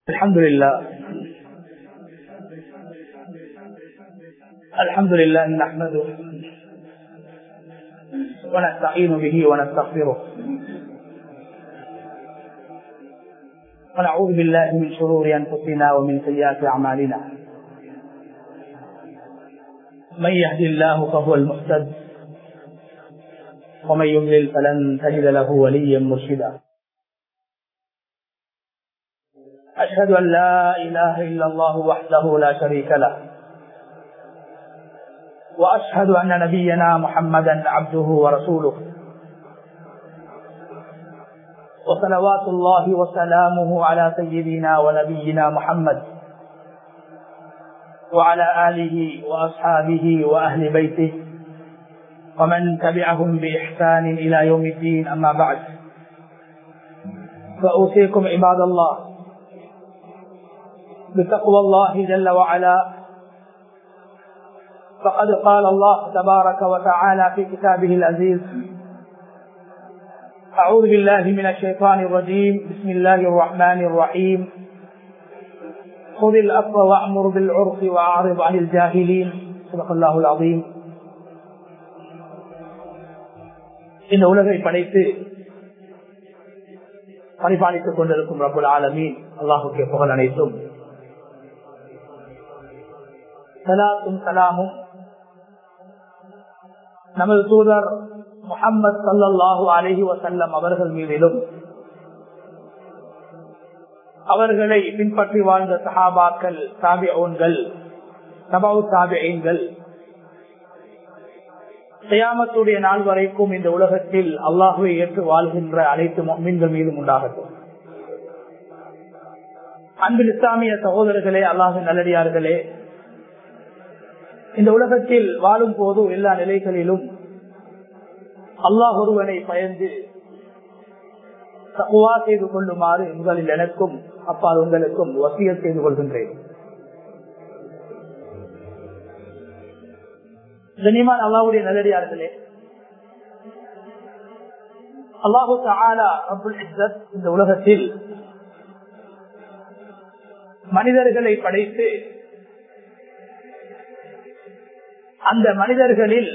الحمد لله نحمده ونستعين به ونستغفره ونعوذ بالله من شرور أنفسنا ومن سيئات أعمالنا من يهد الله فهو المهتد ومن يضلل فلن تجد له وليا مرشدا أشهد أن لا إله إلا الله وحده لا شريك له وأشهد أن نبينا محمدا عبده ورسوله وصلوات الله وسلامه على سيدنا ونبينا محمد وعلى آله وأصحابه وأهل بيته ومن تبعهم بإحسان إلى يوم الدين. أما بعد، فأوصيكم عباد الله بتقوى الله جل وعلا، فقد قال الله تبارك وتعالى في كتابه العزيز: أعوذ بالله من الشيطان الرجيم، بسم الله الرحمن الرحيم، خذ العفو وأمر بالعرف وأعرض عن الجاهلين. صدق الله العظيم. இந்த உலகை படைத்து பரிபாலித்துக் கொண்டிருக்கும் ரப்புல் ஆலமீன் அல்லாஹுக்கே புகழ் அனைத்தும். சலாத்தும் சலாமும் நமது தூதர் முஹம்மது ஸல்லல்லாஹு அலைஹி வஸல்லம் அவர்கள் மீதிலும், அவர்களை பின்பற்றி வாழ்ந்த சஹாபாக்கள், தாபிஊன்கள், தபஉ தாபிஈன்கள், கியாமத்துடைய நாள் வரைக்கும் இந்த உலகத்தில் அல்லாஹ்வை ஏற்று வாழ்கின்ற அனைத்து முஃமின்கள் மீதும் உண்டாகட்டும். அன்பில் இஸ்லாமிய சகோதரர்களே, அல்லாஹ்வின் நல்லடியார்களே, இந்த உலகத்தில் வாழும் போது எல்லா நிலைகளிலும் அல்லாஹ் ஒருவனை பயந்து தக்வா செய்து கொள்ளுமாறு முதலில் எனக்கும் அப்பால் உங்களுக்கும் வசியத் செய்து கொள்கின்றேன். கண்ணியமான அல்லாஹ்வுடைய நல்லடியார்களே, அல்லாஹு தஆலா ரப்புல் இஸ்ஸத் இந்த உலகத்தில் மனிதர்களை படைத்து அந்த மனிதர்களில்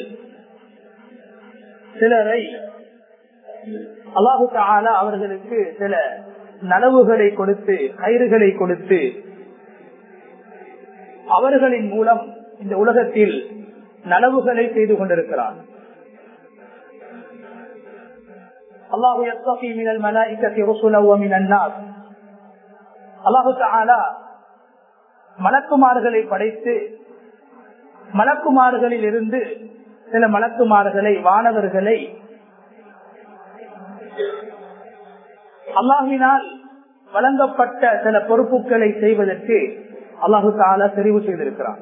சிலரை அல்லாஹு தஆலா அவர்களுக்கு சில நலவுகளை கொடுத்து, கயிறுகளை கொடுத்து, அவர்களின் மூலம் இந்த உலகத்தில் நலவுகளை செய்து கொண்டிருக்கிறார். அல்லாஹு யஸ்தஃபி மினல் மலாயிகத்தி ருசுலன் வ மினன் நாஸ். அல்லாஹு தஆலா மலக்குமார்களை படைத்து, மலக்குமார்களில் இருந்து சில மலக்குமார்களை, வானவர்களை அல்லாஹ்வினால் வழங்கப்பட்ட சில பொறுப்புகளை செய்வதற்கு அல்லாஹு தஆலா தெரிவு செய்திருக்கிறார்.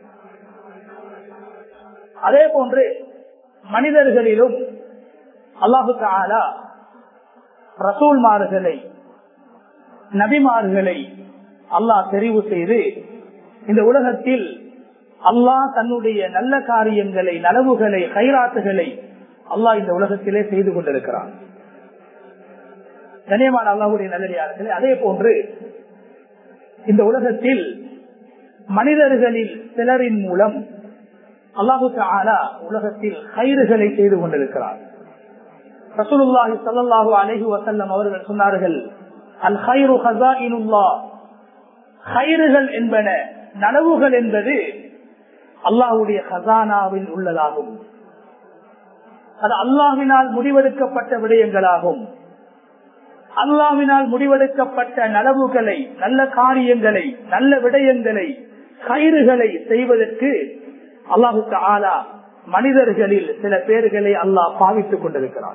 அதே போன்று மனிதர்களிலும் அல்லாஹு தஆலா ரசூல்மார்களை, நபிமார்களை அல்லாஹ் தெரிவு செய்து இந்த உலகத்தில் அல்லாஹ் தன்னுடைய நல்ல காரியங்களை, நலவுகளை, கைராத்துகளை அல்லாஹ் இந்த உலகத்திலே செய்து கொண்டிருக்கிறான். கண்ணியமான அல்லாஹ்வுடைய நல்லடியார்களே, அதே போன்று இந்த உலகத்தில் மனிதர்களில் சிலரின் மூலம் அல்லாஹு தஆலா உலகத்தில் கைறுகளை செய்து கொண்டிருக்கிறார். ரசூலுல்லாஹி ஸல்லல்லாஹு அலைஹி வஸல்லம் அவர்கள் சொன்னார்கள்: அல் கைரு ஹஸாயினுல்லாஹ். கைறுகள் என்பன, நனவுகள் என்பது அல்லாஹ்வுடைய ஹஸானாவில் உள்ளதாகும். அது அல்லாஹ்வினால் முடிவெடுக்கப்பட்ட விடயங்களாகும். அல்லாஹ்வினால் முடிவெடுக்கப்பட்ட நனவுகளை, நல்ல காரியங்களை, நல்ல விடயங்களை, கைறுகளை செய்வதற்கு அல்லாஹு தஆலா மனிதர்களில் சில பேர்களை அல்லாஹ் பாவித்துக் கொண்டிருக்கிறார்.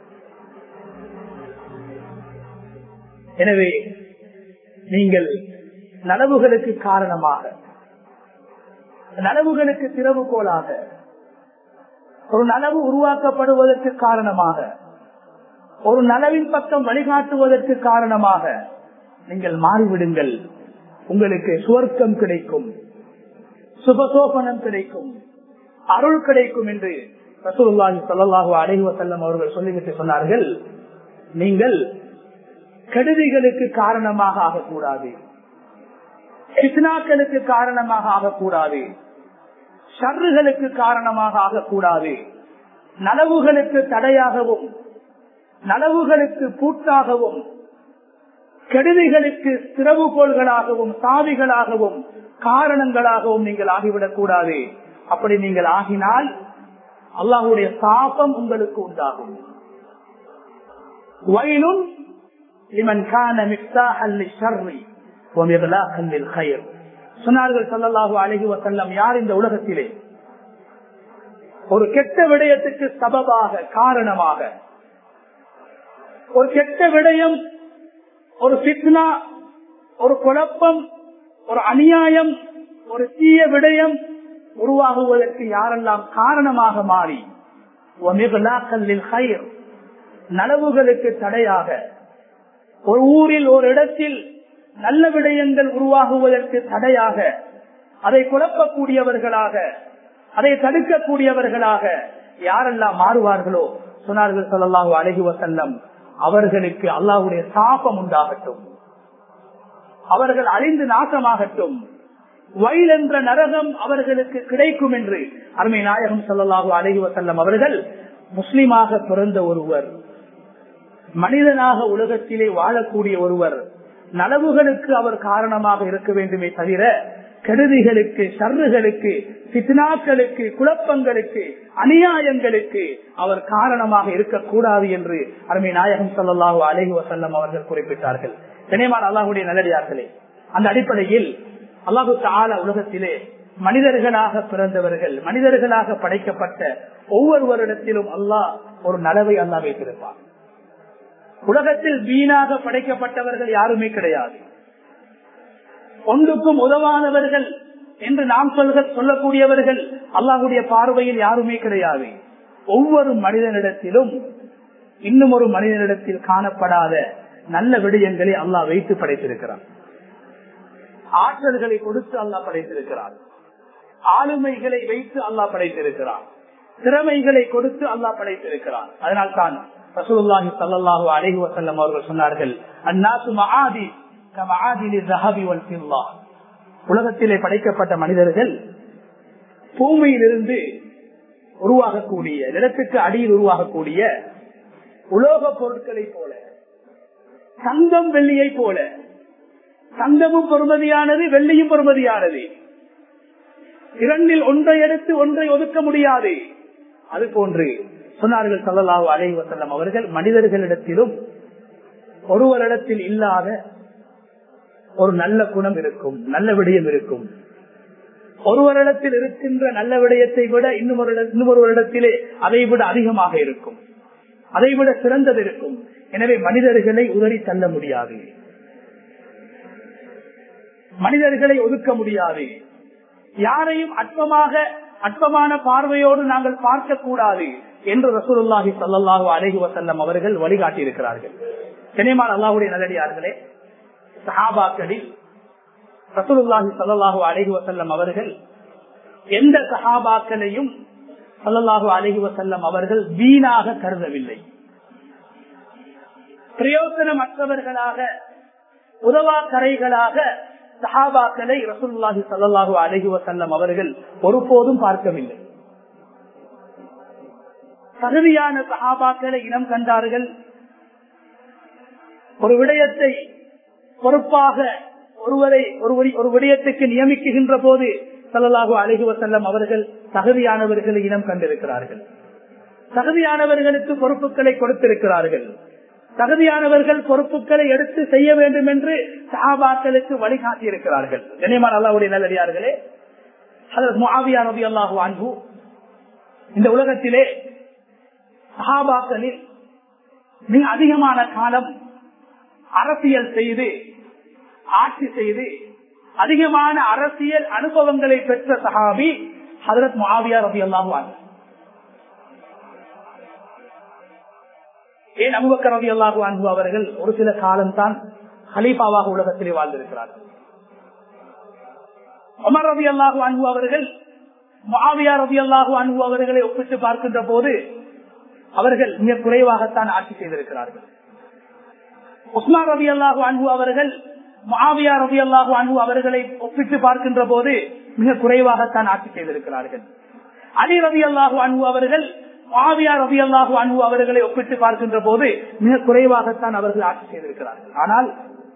எனவே நீங்கள் நனவுகளுக்கு காரணமாக, நனவுகளுக்கு திறவுகோலாக, ஒரு நனவு உருவாக்கப்படுவதற்கு காரணமாக, ஒரு நனவின் பக்கம் வழிகாட்டுவதற்கு காரணமாக நீங்கள் மாறிவிடுங்கள். உங்களுக்கு சுவர்க்கம் கிடைக்கும், சுபசோபனம் கிடைக்கும், அருள் கிடைக்கும் என்று ரசூலுல்லாஹி ஸல்லல்லாஹு அலைஹி வஸல்லம் அவர்கள் சொல்லிவிட்டு சொன்னார்கள். நீங்கள் கெடுதிகளுக்கு காரணமாக ஆகக்கூடாது, ஃபித்னாக்களுக்கு காரணமாக ஆகக்கூடாது, ஷர்றுகளுக்கு காரணமாக ஆகக்கூடாது, நலவுகளுக்கு தடையாகவும் நலவுகளுக்கு பூட்டாகவும் கெடுதிகளுக்கு திறவுகோள்களாகவும் சாவிகளாகவும் காரணங்களாகவும் நீங்கள் ஆகிவிடக் கூடாது. அப்படி நீங்கள் ஆகினால் அல்லாஹ்வுடைய சாபம் உங்களுக்கு உண்டாகும். வயலுன் லிமன் கான மிஃப்தாஹல் லிஷ்ஷர்ரி வ மிக்லாகன் லில்கைர். சொன்னார்கள் ஸல்லல்லாஹு அலைஹி வஸல்லம், யார் இந்த உலகத்திலே ஒரு கெட்ட விடயத்துக்கு சபபாக காரணமாக, ஒரு கெட்ட விடயம், ஒரு ஃபித்னா, ஒரு குழப்பம், ஒரு அநியாயம், ஒரு தீய விடயம் உருவாகுவதற்கு யாரெல்லாம் காரணமாக மாறி நலவுகளுக்கு தடையாக, ஒரு ஊரில் ஒரு இடத்தில் நல்ல விடயங்கள் உருவாகுவதற்கு தடையாக, அதை குழப்பக்கூடியவர்களாக, அதை தடுக்கக்கூடியவர்களாக யாரெல்லாம் மாறுவார்களோ, சொன்னார்கள் ஸல்லல்லாஹு அலைஹி வஸல்லம், அவர்களுக்கு அல்லாஹ்வுடைய சாபம் உண்டாகட்டும், அவர்கள் அழிந்து நாசமாகட்டும், வயல் என்ற நரகம் அவர்களுக்கு கிடைக்கும் என்று அருமை நாயகம் ஸல்லல்லாஹு அலைஹி வஸல்லம் அவர்கள் முஸ்லிமாக பிறந்த ஒருவர், மனிதனாக உலகத்திலே வாழக்கூடிய ஒருவர், நலவுகளுக்கு அவர் காரணமாக இருக்க வேண்டுமே தவிர கெடுதிகளுக்கு, ஷர்றுகளுக்கு, ஃபித்னாக்களுக்கு, குழப்பங்களுக்கு, அநியாயங்களுக்கு அவர் காரணமாக இருக்கக்கூடாது என்று அருமை நாயகம் ஸல்லல்லாஹு அலைஹி வஸல்லம் அவர்கள் குறிப்பிட்டார்கள். கண்ணியமான அல்லாஹ்வுடைய நல்லடியார்களே, அந்த அடிப்படையில் அல்லாஹு தஆலா உலகத்திலே மனிதர்களாக பிறந்தவர்கள், மனிதர்களாக படைக்கப்பட்ட ஒவ்வொருவரிடத்திலும் அல்லாஹ் ஒரு நலவை அல்லாஹ் வைத்திருப்பார். உலகத்தில் வீணாக படைக்கப்பட்டவர்கள் யாருமே கிடையாது. ஒன்றுக்கும் உதவானவர்கள் என்று நாம் சொல்லக்கூடியவர்கள் அல்லாஹ்வுடைய பார்வையில் யாருமே கிடையாது. ஒவ்வொரு மனிதனிடத்திலும் இன்னும் ஒரு மனிதனிடத்தில் காணப்படாத நல்ல விடயங்களை அல்லாஹ் வைத்து படைத்திருக்கிறார். ஆற்றல்களை கொடுத்து அல்லாஹ் படைத்திருக்கிறார். ஆளுமைகளை வைத்து அல்லாஹ் படைத்திருக்கிறார். திறமைகளை கொடுத்து அல்லாஹ் படைத்திருக்கிறார். அதனால் தான் ரசூலுல்லாஹி ஸல்லல்லாஹு அலைஹி வஸல்லம் அவர்கள் சொன்னார்கள், அன்னாசு மஆதி கமஆதிலி ذهب والفضة. உலகத்திலே படைக்கப்பட்ட மனிதர்கள் பூமியிலிருந்து உருவாகக்கூடிய, நிலத்துக்கு அடியில் உருவாகக்கூடிய உலோக பொருட்களை போல, தங்கம் வெள்ளியை போல, தங்கமும் பொறுமதியானது, வெள்ளியும் பொறுமதியானது, இரண்டில் ஒன்றை எடுத்து ஒன்றை ஒதுக்க முடியாது. அது போன்று சொன்னார்கள் ஸல்லல்லாஹு அலைஹி வஸல்லம் அவர்கள், மனிதர்களிடத்திலும் ஒருவரிடத்தில் இல்லாத ஒரு நல்ல குணம் இருக்கும், நல்ல விடயம் இருக்கும். ஒருவரிடத்தில் இருக்கின்ற நல்ல விடயத்தை விட இன்னொருவரிடத்திலே அதை விட அதிகமாக இருக்கும், அதை விட சிறந்தது இருக்கும். எனவே மனிதர்களை உதறி தள்ள முடியாது, மனிதர்களை ஒதுக்க முடியாது, யாரையும் அற்பமான பார்வையோடு நாங்கள் பார்க்க கூடாது என்று ரசூலுல்லாஹி ஸல்லல்லாஹு அலைஹி வஸல்லம் அவர்கள் வழிகாட்டி இருக்கிறார்கள். கண்ணியமான அல்லாஹ்வுடைய நல்லடியார்களே, சஹாபாக்களில் ரசூலுல்லாஹி ஸல்லல்லாஹு அலைஹி வஸல்லம் அவர்கள் எந்த சஹாபாக்களையும் ஸல்லல்லாஹு அலைஹி வஸல்லம் அவர்கள் வீணாக கருதவில்லை. பிரயோசனமற்றவர்களாக, உதவாக்கரைகளாக சஹாபாக்களை ரசூலுல்லாஹி ஸல்லல்லாஹு அலைஹி வஸல்லம் அவர்கள் ஒருபோதும் பார்க்கவில்லை. தகுதியான சஹாபாக்களை இனம் கண்டார்கள். ஒரு விடயத்தை பொறுப்பாக ஒரு விடயத்துக்கு நியமிக்குகின்ற போது ஸல்லல்லாஹு அலைஹி வஸல்லம் அவர்கள் தகுதியானவர்களை இனம் கண்டிருக்கிறார்கள். தகுதியானவர்களுக்கு பொறுப்புகளை கொடுத்திருக்கிறார்கள். தகுதியானவர்கள் பொறுப்புகளை எடுத்து செய்ய வேண்டும் என்று சஹாபாக்களுக்கு வழிகாட்டி இருக்கிறார்கள். கண்ணியமான அல்லாஹ்வுடைய நல்லடியார்களே, ஹஜ்ரத் முஆவியா ரலியல்லாஹு அன்ஹு இந்த உலகத்திலே சஹாபாக்களில் மிக அதிகமான காலம் அரசியல் செய்து, ஆட்சி செய்து, அதிகமான அரசியல் அனுபவங்களை பெற்ற சஹாபி ஹஜ்ரத் முஆவியா ரலியல்லாஹு அன்ஹு. ஏன் அபூபக்கர் ரலியல்லாஹு அன்ஹு அவர்கள் ஒரு சில காலம்தான் கலீஃபாவாக உலகத்திலே வாழ்ந்திருக்கிறார்கள். உமர் ரலியல்லாஹு அன்ஹு அவர்கள் முஆவியா ரலியல்லாஹு அன்ஹு அவர்களை ஒப்பிட்டு பார்க்கின்ற போது அவர்கள் மிக குறைவாகத்தான் ஆட்சி செய்திருக்கிறார்கள். உஸ்மான் ரலியல்லாஹு அன்ஹு அவர்கள் முஆவியா ரலியல்லாஹு அன்ஹு அவர்களை ஒப்பிட்டு பார்க்கின்ற போது மிக குறைவாகத்தான் ஆட்சி செய்திருக்கிறார்கள். அலி ரலியல்லாஹு அன்ஹு அவர்கள் முஆவியா ரலியல்லாஹு அன்ஹு அவர்களை ஒப்பிட்டு பார்க்கின்ற போது மிக குறைவாகத்தான் அவர்கள் ஆட்சி செய்திருக்கிறார்கள். ஆனால்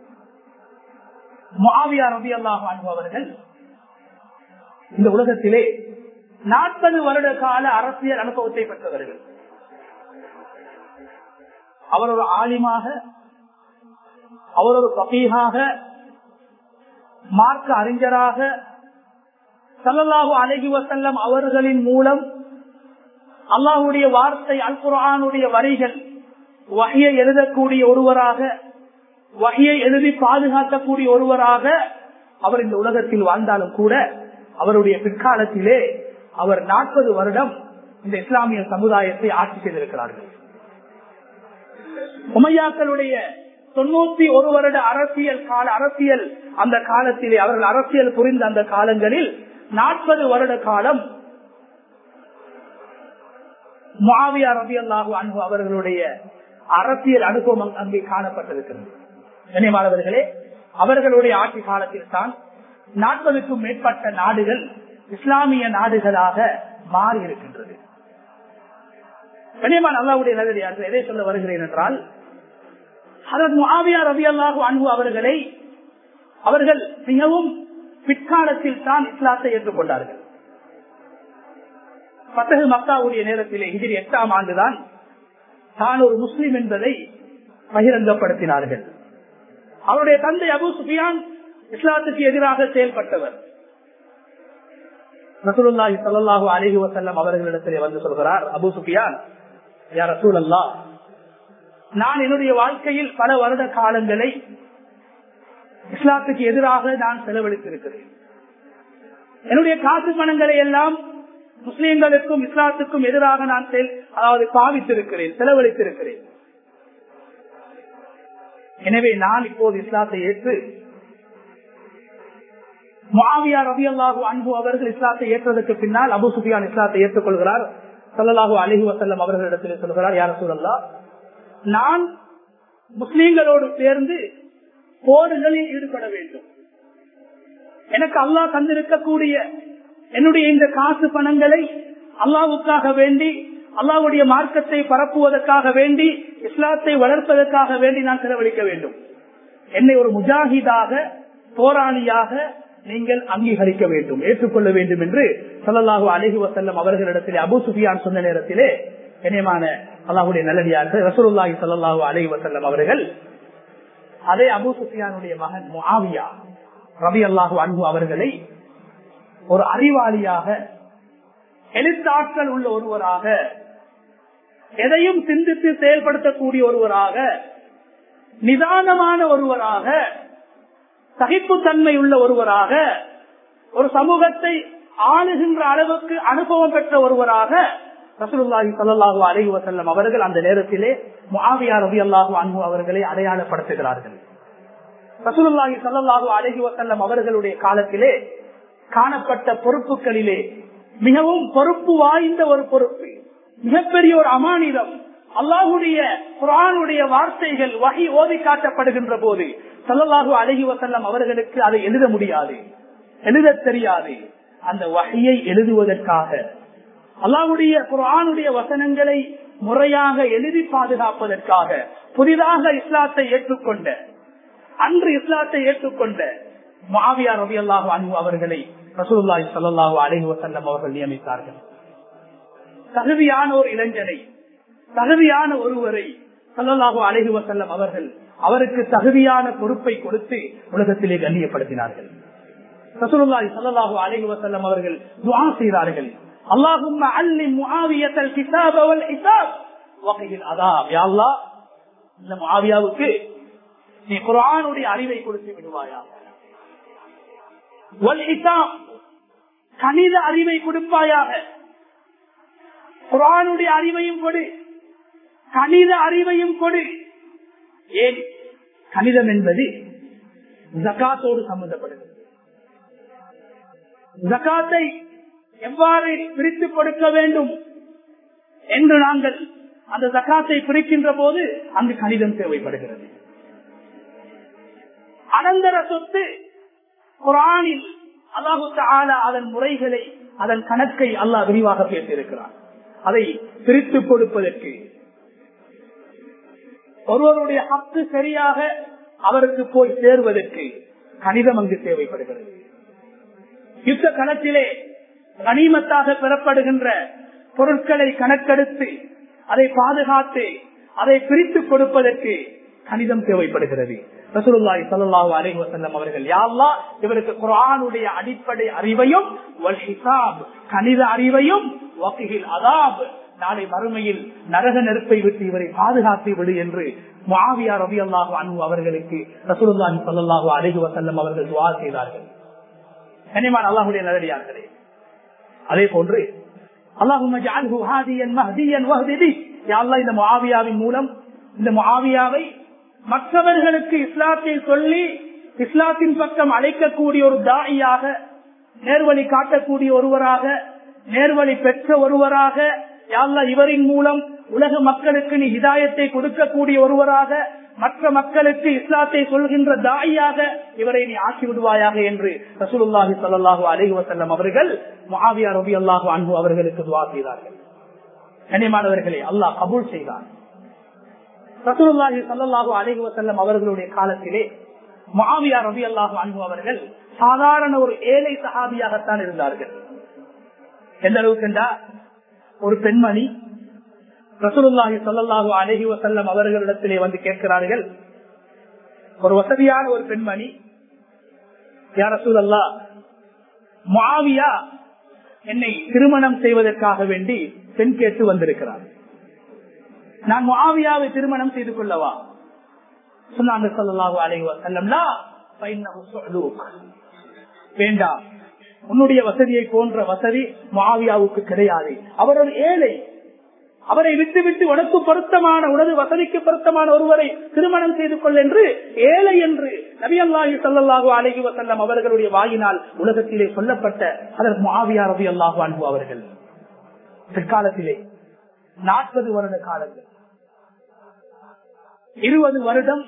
முஆவியா ரலியல்லாஹு அன்ஹு அவர்கள் இந்த உலகத்திலே 40 வருட கால அரசியல் அனுபவத்தை பெற்றவர்கள். அவர் ஒரு ஆலிமாக, அவர் ஒரு ஃபகீஹாக, மார்க்க அறிஞராக, ஸல்லல்லாஹு அலைஹி வஸல்லம் அவர்களின் மூலம் அல்லாஹ்வுடைய வார்த்தை அல் குர்ஆனுடைய வரிகள் வஹ்யை எழுதக்கூடிய ஒருவராக, வஹ்யை எழுதி பாதுகாக்கக்கூடிய ஒருவராக அவர் இந்த உலகத்தில் வாழ்ந்தாலும் கூட அவருடைய பிற்காலத்திலே அவர் 40 வருடம் இந்த இஸ்லாமிய சமுதாயத்தை ஆட்சி செய்திருக்கிறார்கள். உமையாக்களுடைய 91 வருட அரசியல் அந்த காலத்திலே அவர்கள் அரசியல் புரிந்த அந்த காலங்களில் 40 வருட காலம் முஆவியா ரலியல்லாஹு அன்ஹு அவர்களுடைய அரசியல் அனுபவம் அங்கே காணப்பட்டிருக்கிறது. கண்ணியமானவர்களே, அவர்களுடைய ஆட்சி காலத்தில் தான் 40க்கும் மேற்பட்ட நாடுகள் இஸ்லாமிய நாடுகளாக மாறி இருக்கின்றது. கண்ணியமான அல்லாஹ்வுடைய நல்லடியார்களே, எதை சொல்ல வருகிறேன் என்றால், ஹஜ்ரத் முஆவியா ரலியல்லாஹு அன்ஹு அவர்கள் மிகவும் பிற்காலத்தில் தான் இஸ்லாத்தை ஏற்றுக்கொண்டார்கள். ஃபத்ஹ் மக்காவுடைய நேரத்திலே ஹிஜ்ரி 8ஆம் ஆண்டுதான் தான் ஒரு முஸ்லிம் என்பதை பகிரங்கப்படுத்தினார்கள். அவருடைய தந்தை அபூ சுஃபியான் இஸ்லாத்துக்கு எதிராக செயல்பட்டவர். ரசூலுல்லாஹி ஸல்லல்லாஹு அலைஹி வஸல்லம் அவர்களிடத்திலே வந்து சொல்கிறார், அபூ சுஃபியான், யா ரசூலல்லாஹ், நான் என்னுடைய வாழ்க்கையில் பல வருட காலங்களை இஸ்லாத்துக்கு எதிராக நான் செலவழித்திருக்கிறேன். என்னுடைய காசு பணங்களை எல்லாம் முஸ்லிம்களுக்கும் இஸ்லாத்துக்கும் எதிராக நான் பாவித்திருக்கிறேன், செலவழித்திருக்கிறேன். எனவே நான் இப்போது இஸ்லாத்தை ஏற்று, முஆவியா ரலியல்லாஹு அன்ஹு அவர்கள் இஸ்லாத்தை ஏற்றதற்கு பின்னால் அபூ சுஃபியான் இஸ்லாத்தை ஏற்றுக்கொள்கிறார். ஸல்லல்லாஹு அலைஹி வஸல்லம் அவர்களிடத்தில் சொல்கிறார், யா ரசூலல்லாஹ், நான் முஸ்லிம்களோடு சேர்ந்து போர்களில் ஈடுபட வேண்டும். எனக்கு அல்லாஹ் தந்திருக்கக்கூடிய என்னுடைய இந்த காசு பணங்களை அல்லாஹ்வுக்காக வேண்டி, அல்லாஹ்வுடைய மார்க்கத்தை பரப்புவதற்காக வேண்டி, இஸ்லாத்தை வளர்ப்பதற்காக வேண்டி நான் செலவழிக்க வேண்டும். என்னை ஒரு முஜாஹிதாக, போராளியாக நீங்கள் அங்கீகரிக்க வேண்டும், ஏற்றுக்கொள்ள வேண்டும் என்று ஸல்லல்லாஹு அலைஹி வஸல்லம் அவர்களிடத்திலே அபூ சுஃபியான் சொன்ன நேரத்திலே, கண்ணியமான அல்லாஹ்வுடைய நல்லடியார்கள், ரசூலுல்லாஹி ஸல்லல்லாஹு அலைஹி வஸல்லம் அவர்கள் அதே அபூ சுஃபியானுடைய மகன் முஆவியா ரலியல்லாஹு அன்ஹு அவர்களை ஒரு அறிவாளியாக, எழுத்தாற்றல் உள்ள ஒருவராக, எதையும் சிந்தித்து செயல்படுத்தக்கூடிய ஒருவராக, நிதானமான ஒருவராக, சகிப்புத்தன்மை உள்ள ஒருவராக, ஒரு சமூகத்தை ஆளுகின்ற அளவுக்கு அனுபவம் பெற்ற ஒருவராக ரசூலுல்லாஹி ஸல்லல்லாஹு அலைஹி வஸல்லம் அவர்கள் அந்த நேரத்திலே முஆவியா ரலியல்லாஹு அன்ஹு அவர்களை அடையாளப்படுத்துகிறார்கள். ரசூலுல்லாஹி ஸல்லல்லாஹு அலைஹி வஸல்லம் அவர்களுடைய காலத்திலே காணப்பட்ட பொறுப்புகளிலே மிகவும் பொறுப்பு வாய்ந்த ஒரு பொறுப்பு, மிகப்பெரிய ஒரு அமானிதம். அல்லாஹ்வுடைய குர்ஆனுடைய வார்த்தைகள் வஹி ஓதி காட்டப்படுகின்ற போது ஸல்லல்லாஹு அலைஹி வஸல்லம் அவர்களுக்கு அதை எழுத முடியாது, எழுத தெரியாது. அந்த வஹியை எழுதுவதற்காக, அல்லாஹ்வுடைய குர்ஆனுடைய வசனங்களை முறையாக எழுதி பாதுகாப்பதற்காக, புதிதாக இஸ்லாத்தை ஏற்றுக்கொண்ட, அன்று இஸ்லாத்தை ஏற்றுக்கொண்ட முஆவியா ரலியல்லாஹு அன்ஹு அவர்களை ரசூலுல்லாஹி ஸல்லல்லாஹு அலைஹி வஸல்லம் அவர்கள் நியமித்தார்கள். தகுதியான ஒரு இளைஞனை, தகுதியான ஒருவரை ஸல்லல்லாஹு அலைஹி வஸல்லம் அவர்கள் அவருக்கு தகுதியான பொறுப்பை கொடுத்து உலகத்திலே கண்ணியப்படுத்தினார்கள். ரசூலுல்லாஹி ஸல்லல்லாஹு அலைஹி வஸல்லம் அவர்கள் துஆ செய்தார்கள், அல்லாஹும்ம அல்லிம் முஆவியத்தல் கிதாப வல் ஹிசாப் வகில் அதாப். யா அல்லாஹ், இந்த முஆவியாவுக்கு நீ குர்ஆனுடைய அறிவை கொடுத்து விடுவாயா, வல் ஹிசாப் கணித அறிவை கொடுப்பாயாக. குர்ஆனுடைய அறிவையும் கொடு, கணித அறிவையும் கொடு. ஏன்? கணிதம் என்பது ஜகாத்தோடு சம்பந்தப்படுகிறது. ஜகாத்தை எவ்வாறு பிரித்து கொடுக்க வேண்டும் என்று நாங்கள் அந்த ஜகாத்தை பிரிக்கின்ற போது அங்கு கணிதம் தேவைப்படுகிறது. அனந்தர சொத்து குர்ஆனில் அல்லாஹு தஆலா அதன் முறைகளை, அதன் கணக்கை அல்லாஹ் விரிவாக பேசியிருக்கிறார். அதை பிரித்து கொடுப்பதற்கு, ஒருவருடைய ஹக்கு சரியாக அவருக்கு போய் சேர்வதற்கு கணிதம் அங்கு தேவைப்படுகிறது. யுத்த களத்திலே கனிமத்தாக பெறப்படுகின்ற பொருட்களை கணக்கெடுத்து அதை பாதுகாத்து அதை பிரித்து கொடுப்பதற்கு கணிதம் தேவைப்படுகிறது. ரசூலுல்லாஹி ஸல்லல்லாஹு அலைஹி வஸல்லம் அவர்கள், யா அல்லாஹ், இவருக்கு குர்ஆனுடைய அடிப்படை அறிவையும் வல் ஹிசாப் கணித அறிவையும் வக்ஹில் அதாப் நாளை மறுமையில் நரக நெருப்பை விட்டு இவரை பாதுகாத்து விடு என்று முஆவியா ரலியல்லாஹு அன்ஹு அவர்களுக்கு ரசூலுல்லாஹி ஸல்லல்லாஹு அலைஹி வஸல்லம் அவர்கள் துஆ செய்தார்கள். கனிமான் அல்லாஹ்வுடைய நல்லடியார்களே, அதே போன்று அல்லாஹும்ம ஜஅல்ஹு ஹாதியன் மஹ்தியன் வஹ்தி பி, யா அல்லாஹ், இந்த முஆவியாவின் மூலம் இந்த முஆவியாவை மற்றவர்களுக்கு இஸ்லாத்தை சொல்லி இஸ்லாத்தின் பக்கம் அழைக்கக்கூடிய ஒரு தாயியாக, நேர்வழி காட்டக்கூடிய ஒருவராக, நேர்வழி பெற்ற ஒருவராக, யா அல்லாஹ், இவரின் மூலம் உலக மக்களுக்கு நீ ஹிதாயத்தை கொடுக்கக்கூடிய ஒருவராக, மற்ற மக்களுக்கு இஸ்லாத்தை சொல்கின்ற தாயியாக இவரை நீ ஆக்கி விடுவாயாக என்று ரசூலுல்லாஹி ஸல்லல்லாஹு அலைஹி வஸல்லம் அவர்கள் முஆவியா ரலியல்லாஹு அன்ஹு அவர்களுக்கு துஆ செய்தார்கள். கண்ணியமானவர்களே, அல்லாஹ் கபூல் செய்தார். ரசூலுல்லாஹி ஸல்லல்லாஹு அலைஹி வஸல்லம் அவர்களுடைய காலத்திலே முஆவியா ரலியல்லாஹு அன்ஹு அவர்கள் சாதாரண ஒரு ஏழை சஹாபியாகத்தான் இருந்தார்கள். எந்த அளவுக்கு என்றால், ஒரு பெண்மணி ரசூலுல்லாஹி ஸல்லல்லாஹு அலைஹி வஸல்லம் அவர்களிடத்திலே வந்து கேட்கிறார்கள். ஒரு வசதியான ஒரு பெண்மணி, யா ரசூலல்லாஹ், முஆவியா என்னை திருமணம் செய்வதற்காக வேண்டி பெண் கேட்டு வந்திருக்கிறார். நான் முஆவியாவை திருமணம் செய்து கொள்ளவா? சொன்னாங்க ஸல்லல்லாஹு அலைஹி வஸல்லம், லா ஃபைன்னஹு சுஅலூக், வேண்டாம், உன்னுடைய வசதியை போன்ற வசதி முஆவியாவுக்கு கிடையாது. அவர் ஒரு ஏழை, அவரை விட்டு விட்டு உனக்கு பொருத்தமான, உனது வசதிக்கு பொருத்தமான ஒருவரை திருமணம் செய்து கொள் என்று, ஏழை என்று நபியல்லாஹி ஸல்லல்லாஹு அலைஹி வஸல்லம் அவர்களுடைய வாயினால் உலகத்திலே சொல்லப்பட்ட ஹஜ்ரத் முஆவியா ரலியல்லாஹு அன்ஹு அவர்கள் பிற்காலத்திலே 40 வருட காலங்கள், 20 வருடம்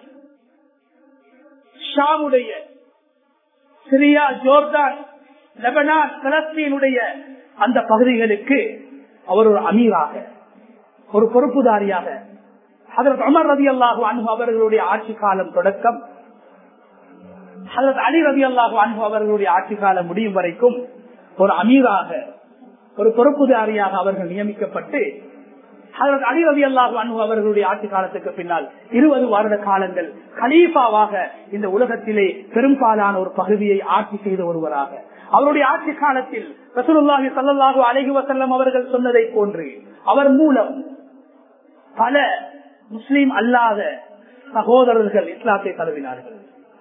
ஷாமுடைய, சிரியா, ஜோர்தான், லெபனான், பலஸ்தீனுடைய அந்த பகுதிகளுக்கு அவர் ஒரு அமீராக, ஒரு பொறுப்புதாரியாக, ஹஜ்ரத் உமர் ரலியல்லாஹு அன்ஹு அவர்களுடைய ஆட்சி காலம் தொடக்கம் ஹஜ்ரத் அலி ரலியல்லாஹு அன்ஹு அவர்களுடைய ஆட்சி காலம் முடியும் வரைக்கும் ஒரு அமீராக, ஒரு பொறுப்புதாரியாக அவர்கள் நியமிக்கப்பட்டு, ஹஜ்ரத் அலி ரலியல்லாஹு அன்ஹு அவர்களுடைய ஆட்சி காலத்துக்கு பின்னால் 20 வருட காலங்கள் கலீஃபாவாக இந்த உலகத்திலே பெரும்பாலான ஒரு பகுதியை ஆட்சி செய்த ஒருவராக, அவருடைய ஆட்சி காலத்தில் ரசூலுல்லாஹி ஸல்லல்லாஹு அலைஹி வஸல்லம் அவர்கள் சொன்னதை போன்று அவர் மூலம் பல முஸ்லிம் அல்லாத சகோதரர்கள் இஸ்லாத்தை தழுவினார்கள்.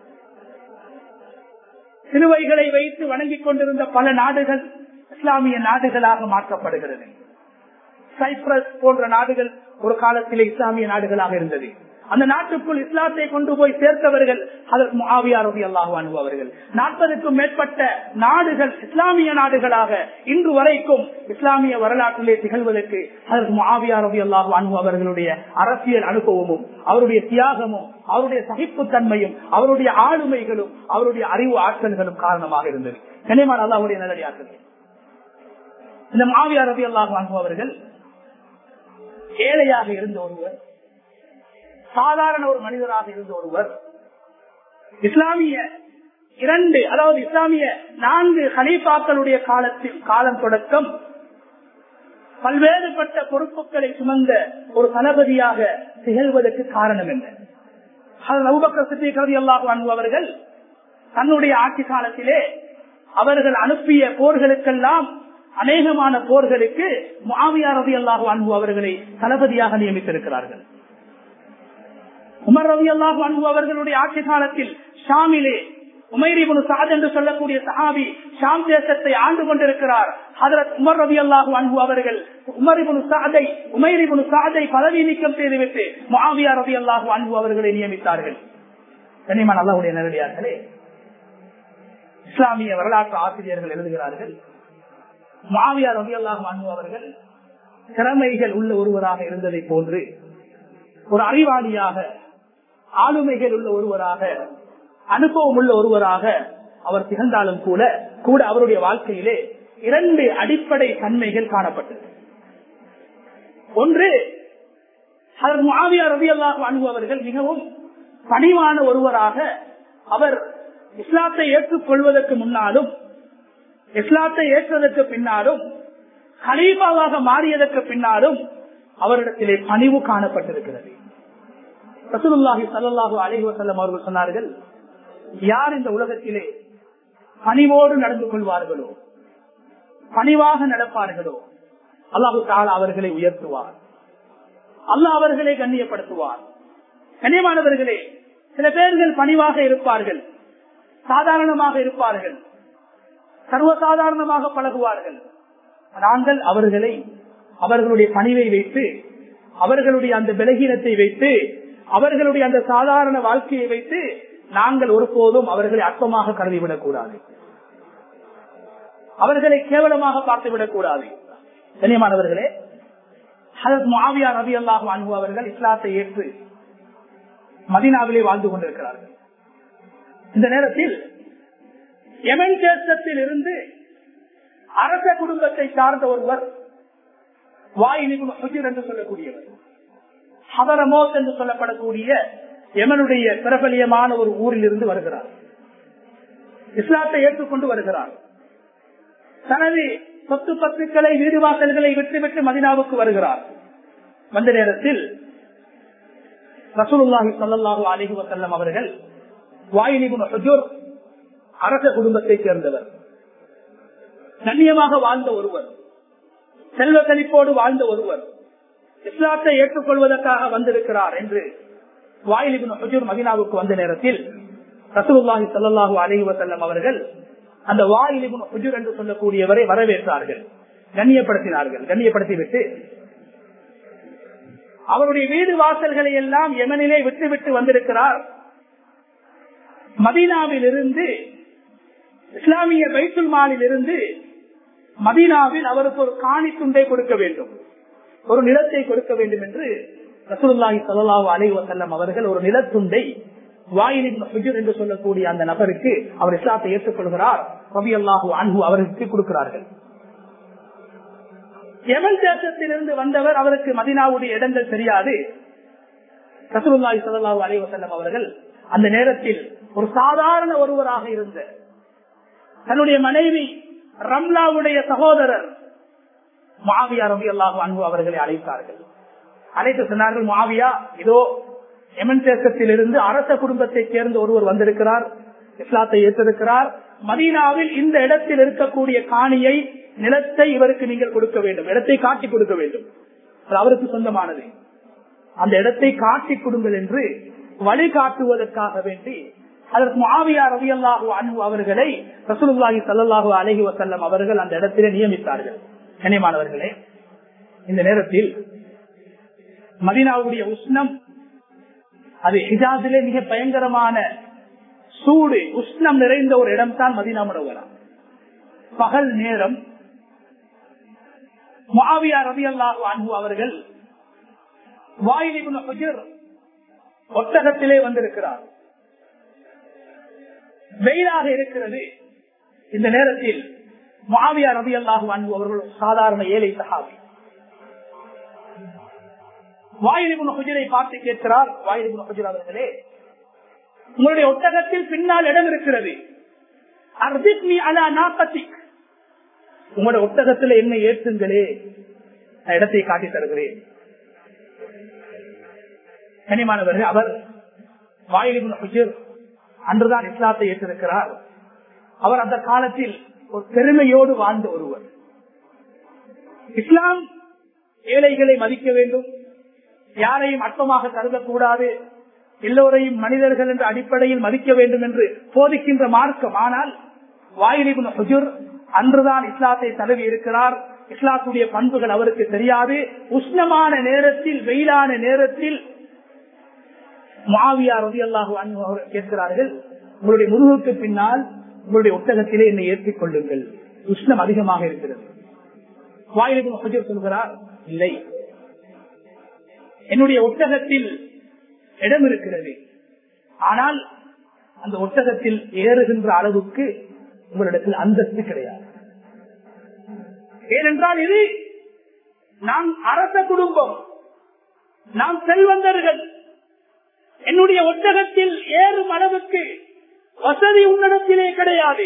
சிலுவைகளை வைத்து வணங்கிக் கொண்டிருந்த பல நாடுகள் இஸ்லாமிய நாடுகளாக மாற்றப்படுகிறது. சைப்ரஸ் போன்ற நாடுகள் ஒரு காலத்திலே இஸ்லாமிய நாடுகளாக இருந்தது. அந்த நாட்டுக்குள் இஸ்லாத்தை கொண்டு போய் சேர்த்தவர்கள் ஹஜ்ரத் முஆவியா ரலியல்லாஹு அன்ஹு அவர்கள். 40க்கும் மேற்பட்ட நாடுகள் இஸ்லாமிய நாடுகளாக இன்று வரைக்கும் இஸ்லாமிய வரலாற்றிலே திகழ்வதற்கு ஹஜ்ரத் முஆவியா ரலியல்லாஹு அன்ஹு அவர்களுடைய அரசியல் அனுபவமும், அவருடைய தியாகமும், அவருடைய சகிப்புத்தன்மையும், அவருடைய ஆளுமைகளும், அவருடைய அறிவு ஆற்றல்களும் காரணமாக இருந்தது. கனிமான் அல்லாஹ்வுடைய நல்லடியார்களே, இந்த முஆவியா ரலியல்லாஹு அன்ஹு அவர்கள் ஏழையாக இருந்த ஒருவர், சாதாரண ஒரு மனிதராக இருந்த ஒருவர், இஸ்லாமிய 4 கலீஃபாக்களுடைய காலம் தொடக்கம் பல்வேறுபட்ட பொறுப்புகளை சுமந்த ஒரு தளபதியாக திகழ்வதற்கு காரணம் என்ன? அபூபக்கர் சித்திக் ரலியல்லாஹு அன்ஹு அவர்கள் தன்னுடைய ஆட்சி காலத்திலே அவர்கள் அனுப்பிய போர்களுக்கெல்லாம், அநேகமான போர்களுக்கு முஆவியா ரலியல்லாஹு அன்ஹு அவர்களை தளபதியாக நியமித்திருக்கிறார்கள். உமர் ரலியல்லாஹு அன்ஹு அவர்களுடைய ஆட்சி காலத்தில் ஷாமிலே உமைர் இப்னு சஅத் என்று சொல்லக்கூடிய சஹாபி ஷாம் தேசத்தை ஆண்டு கொண்டிருக்கிறார். ஹஜ்ரத் உமர் ரலியல்லாஹு அன்ஹு அவர்கள் உமைர் இப்னு சஅதை பதவி நீக்கம் செய்துவிட்டு முஆவியா ரலியல்லாஹு அன்ஹு அவர்களை நியமித்தார்கள். கனிமான் அல்லாஹ்வுடைய நல்லடியார்களே, இஸ்லாமிய வரலாற்று ஆசிரியர்கள் எழுதுகிறார்கள், முஆவியா ரலியல்லாஹு அன்ஹு அவர்கள் திறமைகள் உள்ள ஒருவராக இருந்ததை போன்று ஒரு அறிவாளியாக, ஆளுமைகள் உள்ள ஒருவராக, அனுபவம் உள்ள ஒருவராக அவர் திகழ்ந்தாலும் கூட அவருடைய வாழ்க்கையிலே 2 அடிப்படை தன்மைகள் காணப்பட்டது. ஒன்று, ஹஜ்ரத் முஆவியா ரலியல்லாஹு அன்ஹு அவர்கள் மிகவும் பணிவான ஒருவராக அவர் இஸ்லாத்தை ஏற்றுக்கொள்வதற்கு முன்னாலும் இஸ்லாத்தை ஏற்றதற்கு பின்னாலும் கலீஃபாவாக மாறியதற்கு பின்னாலும் அவரிடத்திலே பணிவு காணப்பட்டிருக்கிறது. ரசூலுல்லாஹி ஸல்லல்லாஹு அலைஹி வஸல்லம் அவர்கள் சொன்னார்கள், யார் இந்த உலகத்திலே பணிவோடு நடந்து கொள்வார்களோ, பணிவாக நடப்பார்களோ, அல்லாஹு தஆலா அவர்களை உயர்த்துவார், அல்லாஹ் அவர்களை கண்ணியப்படுத்துவார். கண்ணியமானவர்களே, சில பேர்கள் பணிவாக இருப்பார்கள், சாதாரணமாக இருப்பார்கள், சர்வசாதாரணமாக பழகுவார்கள். நாங்கள் அவர்களை அவர்களுடைய பணிவை வைத்து, அவர்களுடைய அந்த பலகீனத்தை வைத்து, அவர்களுடைய அந்த சாதாரண வாழ்க்கையை வைத்து நாங்கள் ஒருபோதும் அவர்களை அற்பமாக கருதிவிடக் கூடாது, அவர்களை கேவலமாக பார்த்துவிடக் கூடாது. கண்ணியமானவர்களே, ஹஜ்ரத் முஆவியா ரலியல்லாஹு அன்ஹு அவர்கள் இஸ்லாத்தை ஏற்று மதீனாவிலே வாழ்ந்து கொண்டிருக்கிறார்கள். இந்த நேரத்தில் யமன் தேசத்தில் இருந்து அரச குடும்பத்தை சார்ந்த ஒருவர், வாயில் இப்னு ஹுஜர் என்று சொல்லக்கூடியவர், ஹதரமோத் என்று சொல்லப்படக்கூடிய யமனுடைய பிரபலியமான ஒரு ஊரில் இருந்து வருகிறார். இஸ்லாத்தை ஏற்றுக்கொண்டு வருகிறார். தனது சொத்து பத்துக்களை, வீடு வாசல்களை விட்டுவிட்டு மதீனாவுக்கு வருகிறார். வந்த நேரத்தில் ரசூலுல்லாஹி ஸல்லல்லாஹு அலைஹி வஸல்லம் அவர்கள், வாயில் இப்னு ஹுஜர் அரச குடும்பத்தை சேர்ந்தவர், கண்ணியமாக வாழ்ந்த ஒருவர், செல்வ செழிப்போடு வாழ்ந்த ஒருவர், இஸ்லாத்தை ஏற்றுக்கொள்வதற்காக வந்திருக்கிறார் என்று வாயில் இப்னு ஹுஜர் மதீனாவுக்கு வந்த நேரத்தில் ரசூலுல்லாஹி ஸல்லல்லாஹு அலைஹி வஸல்லம் அவர்கள் அந்த வாயில் இப்னு ஹுஜர் என்று சொல்லக்கூடியவரை வரவேற்றார்கள், கண்ணியப்படுத்தினார்கள். கண்ணியப்படுத்திவிட்டு அவருடைய வீடு வாசல்களை எல்லாம் யமனிலே விட்டுவிட்டு வந்திருக்கிறார், மதீனாவில் இருந்து, இஸ்லாமிய பைத்துல் மாலில் இருந்து மதீனாவில் அவருக்கு ஒரு காணி துண்டை கொடுக்க வேண்டும், ஒரு நிலத்தை கொடுக்க வேண்டும் என்று ரசூலுல்லாஹி ஸல்லல்லாஹு அலைஹி வஸல்லம் அவர்கள் ஒரு நிலத்துண்டை வாயில் இப்னு ஹுஜர் என்று சொல்லக்கூடிய அந்த நபருக்கு, அவர் இஸ்லாத்தை ஏற்றுக்கொள்கிறார், ரலியல்லாஹு அன்ஹு அவருக்கு கொடுக்கிறார்கள். யமன் தேசத்திலிருந்து வந்தவர், அவருக்கு மதீனாவுடைய இடங்கள் தெரியாது. ரசூலுல்லாஹி ஸல்லல்லாஹு அலைஹி வஸல்லம் அவர்கள் அந்த நேரத்தில் ஒரு சாதாரண ஒருவராக இருந்த தன்னுடைய மனைவி ரம்லாவுடைய சகோதரர் முஆவியா ரலியல்லாஹு அன்ஹு அவர்களை அழைத்தார்கள். அழைத்து சொன்னார்கள், முஆவியா, இதோ யமன் தேசத்திலிருந்து அரச குடும்பத்தை சேர்ந்த ஒருவர் வந்திருக்கிறார், இஸ்லாத்தை ஏற்றிருக்கிறார், மதீனாவில் இந்த இடத்தில் இருக்கக்கூடிய காணியை, நிலத்தை இவருக்கு நீங்கள் கொடுக்க வேண்டும், இடத்தை காட்டி கொடுக்க வேண்டும், அது அவருக்கு சொந்தமானது, அந்த இடத்தை காட்டி கொடுங்கள் என்று வழிகாட்டுவதற்காக வேண்டி அதற்கு முஆவியா ரலியல்லாஹு அன்ஹு அவர்களை ரசூலுல்லாஹி ஸல்லல்லாஹு அலைஹி வஸல்லம் அவர்கள் அந்த இடத்திலே நியமித்தார்கள். கண்ணியமானவர்களே, இந்த நேரத்தில் மதீனாவுடைய உஷ்ணம், அது ஹிஜாஸிலே மிக பயங்கரமான சூடு, உஷ்ணம் நிறைந்த ஒரு இடம் தான் மதீனா முனவ்வரா. பகல் நேரம் முஆவியா ரலியல்லாஹு அன்ஹு அவர்கள் வாயில் இப்னு ஹுஜர் ஒட்டகத்திலே வந்திருக்கிறார், வெயிலாக இருக்கிறது. இந்த நேரத்தில் முஆவியா ரலியல்லாஹு அன்ஹு அவர்கள் சாதாரண ஏழை சஹாபி, வாயில் இப்னு ஹுஜரை பார்த்து கேட்கிறார், வாயில் இப்னு ஹுஜர் அவர்களே, உங்களுடைய ஒட்டகத்தில் பின்னால் இடம் இருக்கிறது, அர்திக்னி அலா நாகத்திக், உங்களுடைய ஒட்டகத்தில் என்னை ஏற்றுங்களே, நான் இடத்தை காட்டி தருகிறேன். கனிமானவர்கள், அவர் வாயில் இப்னு ஹுஜர் அன்றுதான் இஸ்லாத்தை ஏற்றிருக்கிறார். அவர் அந்த காலத்தில் ஒரு பெருமையோடு வாழ்ந்த ஒருவர். இஸ்லாம் ஏழைகளை மதிக்க வேண்டும், யாரையும் அற்பமாக கருதக்கூடாது, எல்லோரையும் மனிதர்கள் என்ற அடிப்படையில் மதிக்க வேண்டும் என்று போதிக்கின்ற மார்க்கம். ஆனால் வாயில் இப்னு ஹுஜர் அன்றுதான் இஸ்லாத்தை தழுவி இருக்கிறார். இஸ்லாத்துடைய பண்புகள் அவருக்கு தெரியாது. உஷ்ணமான நேரத்தில், வெயிலான நேரத்தில் முஆவியா ரலியல்லாஹு அன்ஹு அவர்கள் கேட்கிறார்கள், உங்களுடைய முதுகுக்கு பின்னால் உங்களுடைய ஒட்டகத்திலே என்னை ஏற்றிக் கொள்ளுங்கள், உஷ்ணம் அதிகமாக இருக்கிறது. வாயில் இப்னு ஹுஜர் சொல்கிறார், இல்லை, என்னுடைய ஒட்டகத்தில் இடம் இருக்கிறது, ஆனால் அந்த ஒட்டகத்தில் ஏறுகின்ற அளவுக்கு உங்களிடத்தில் அந்தஸ்து கிடையாது. ஏனென்றால் இது நாம் அரச குடும்பம், நாம் செல்வந்தர்கள். என்னுடைய ஒட்டகத்தில் ஏறும் அளவுக்கு வசதி உன்னிடத்திலே கிடையாது.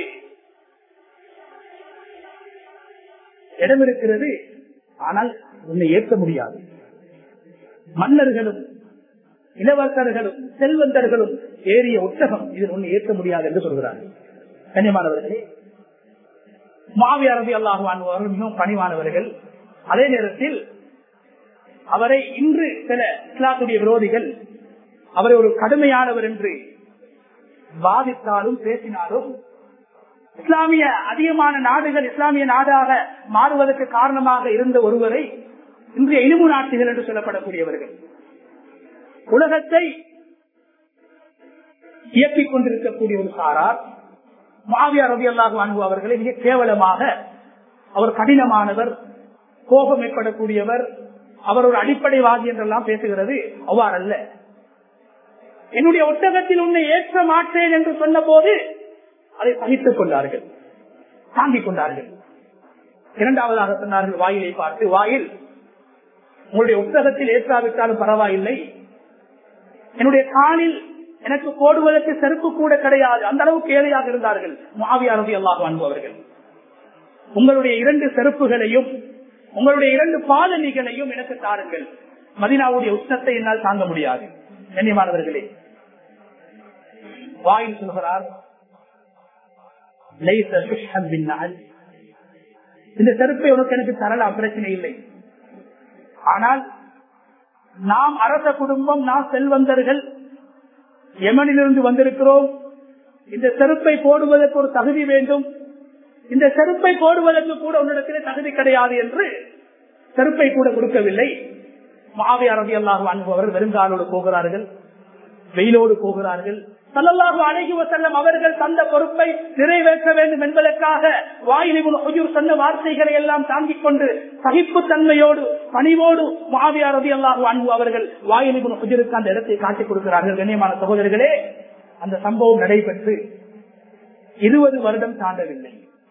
இடம் இருக்கிறது, ஆனால் உன்னை ஏற்க முடியாது. மன்னர்களும் இளவரசர்களும் செல்வந்தர்களும் ஏறிய ஒட்டகம் இதில் ஒன்று ஏற்க முடியாது என்று சொல்கிறார்கள். கண்ணியமானவர்களே, முஆவியா ரலியல்லாஹு அன்ஹு அவர்கள் மிகவும் பணிவானவர்கள். அதே நேரத்தில் அவரை இன்று சில இஸ்லாத்துடைய விரோதிகள் அவரை ஒரு கடுமையானவர் என்று வாதித்தாலும் பேசினாலும், இஸ்லாமிய அதிகமான நாடுகள் இஸ்லாமிய நாடாக மாறுவதற்கு காரணமாக இருந்த ஒருவரை இன்றைய இனிமு நாட்டுகள் என்று சொல்லப்படக்கூடியவர்கள் உலகத்தை இயக்கிக் கொண்டிருக்கக்கூடிய ஒரு சாரார் முஆவியா ரலியல்லாஹு அன்ஹு அவர்களை மிக கேவலமாக, அவர் கடினமானவர், கோபம் ஏற்படக்கூடியவர், அவர் ஒரு அடிப்படைவாதி என்றெல்லாம் பேசுகிறது. அவ்வாறல்ல. என்னுடைய ஒட்டகத்தில் உன்னை ஏற்ற மாட்டேன் என்று சொன்ன போது அதை சகித்துக் கொண்டார்கள், தாங்கிக் கொண்டார்கள். இரண்டாவதாக சொன்னார்கள், வாயிலை பார்த்து, வாயில் உங்களுடைய ஒட்டகத்தில் ஏற்றாவிட்டாலும் பரவாயில்லை, என்னுடைய காலில் எனக்கு போடுவதற்கு செருப்பு கூட கிடையாது, அந்த அளவுக்கு ஏழையாக இருந்தார்கள் முஆவியா ரலியல்லாஹு அன்ஹு அவர்கள். உங்களுடைய 2 செருப்புகளையும் உங்களுடைய 2 பாதணிகளையும் எனக்கு தாருங்கள், மதீனாவுடைய உஷ்ணத்தை என்னால் தாங்க முடியாது. கண்ணியமானவர்களே, வாயில் சொல்கிறார், இந்த செருப்பை உனக்கு எனக்கு தரலாம், பிரச்சனை இல்லை. ஆனால் நாம் அரச குடும்பம், நாம் செல்வந்தர்கள், யமனிலிருந்து வந்திருக்கிறோம். இந்த செருப்பை போடுவதற்கு ஒரு தகுதி வேண்டும், இந்த செருப்பை போடுவதற்கு கூட உன்னிடத்திலே தகுதி கிடையாது என்று செருப்பை கூட கொடுக்கவில்லை. முஆவியா ரலியல்லாஹு அன்ஹு அவர்கள் வெறுங்காலோடு போகிறார்கள், வெயிலோடு போகிறார்கள். ஸல்லல்லாஹு அலைஹி வஸல்லம் அவர்கள் தந்த பொறுப்பை நிறைவேற்ற வேண்டும் என்பதற்காக வாயில் இப்னு ஹுஜர் சொன்ன வார்த்தைகளை எல்லாம் தாங்கிக் கொண்டு சகிப்பு தன்மையோடு பணிவோடு முஆவியா ரலியல்லாஹு அன்ஹு அவர்கள் வாயில் இப்னு ஹுஜருக்கு அந்த இடத்தை காட்டிக் கொடுக்கிறார்கள். கண்ணியமான சகோதரர்களே, அந்த சம்பவம் நடைபெற்று 20 வருடம் தாண்டவில்லை.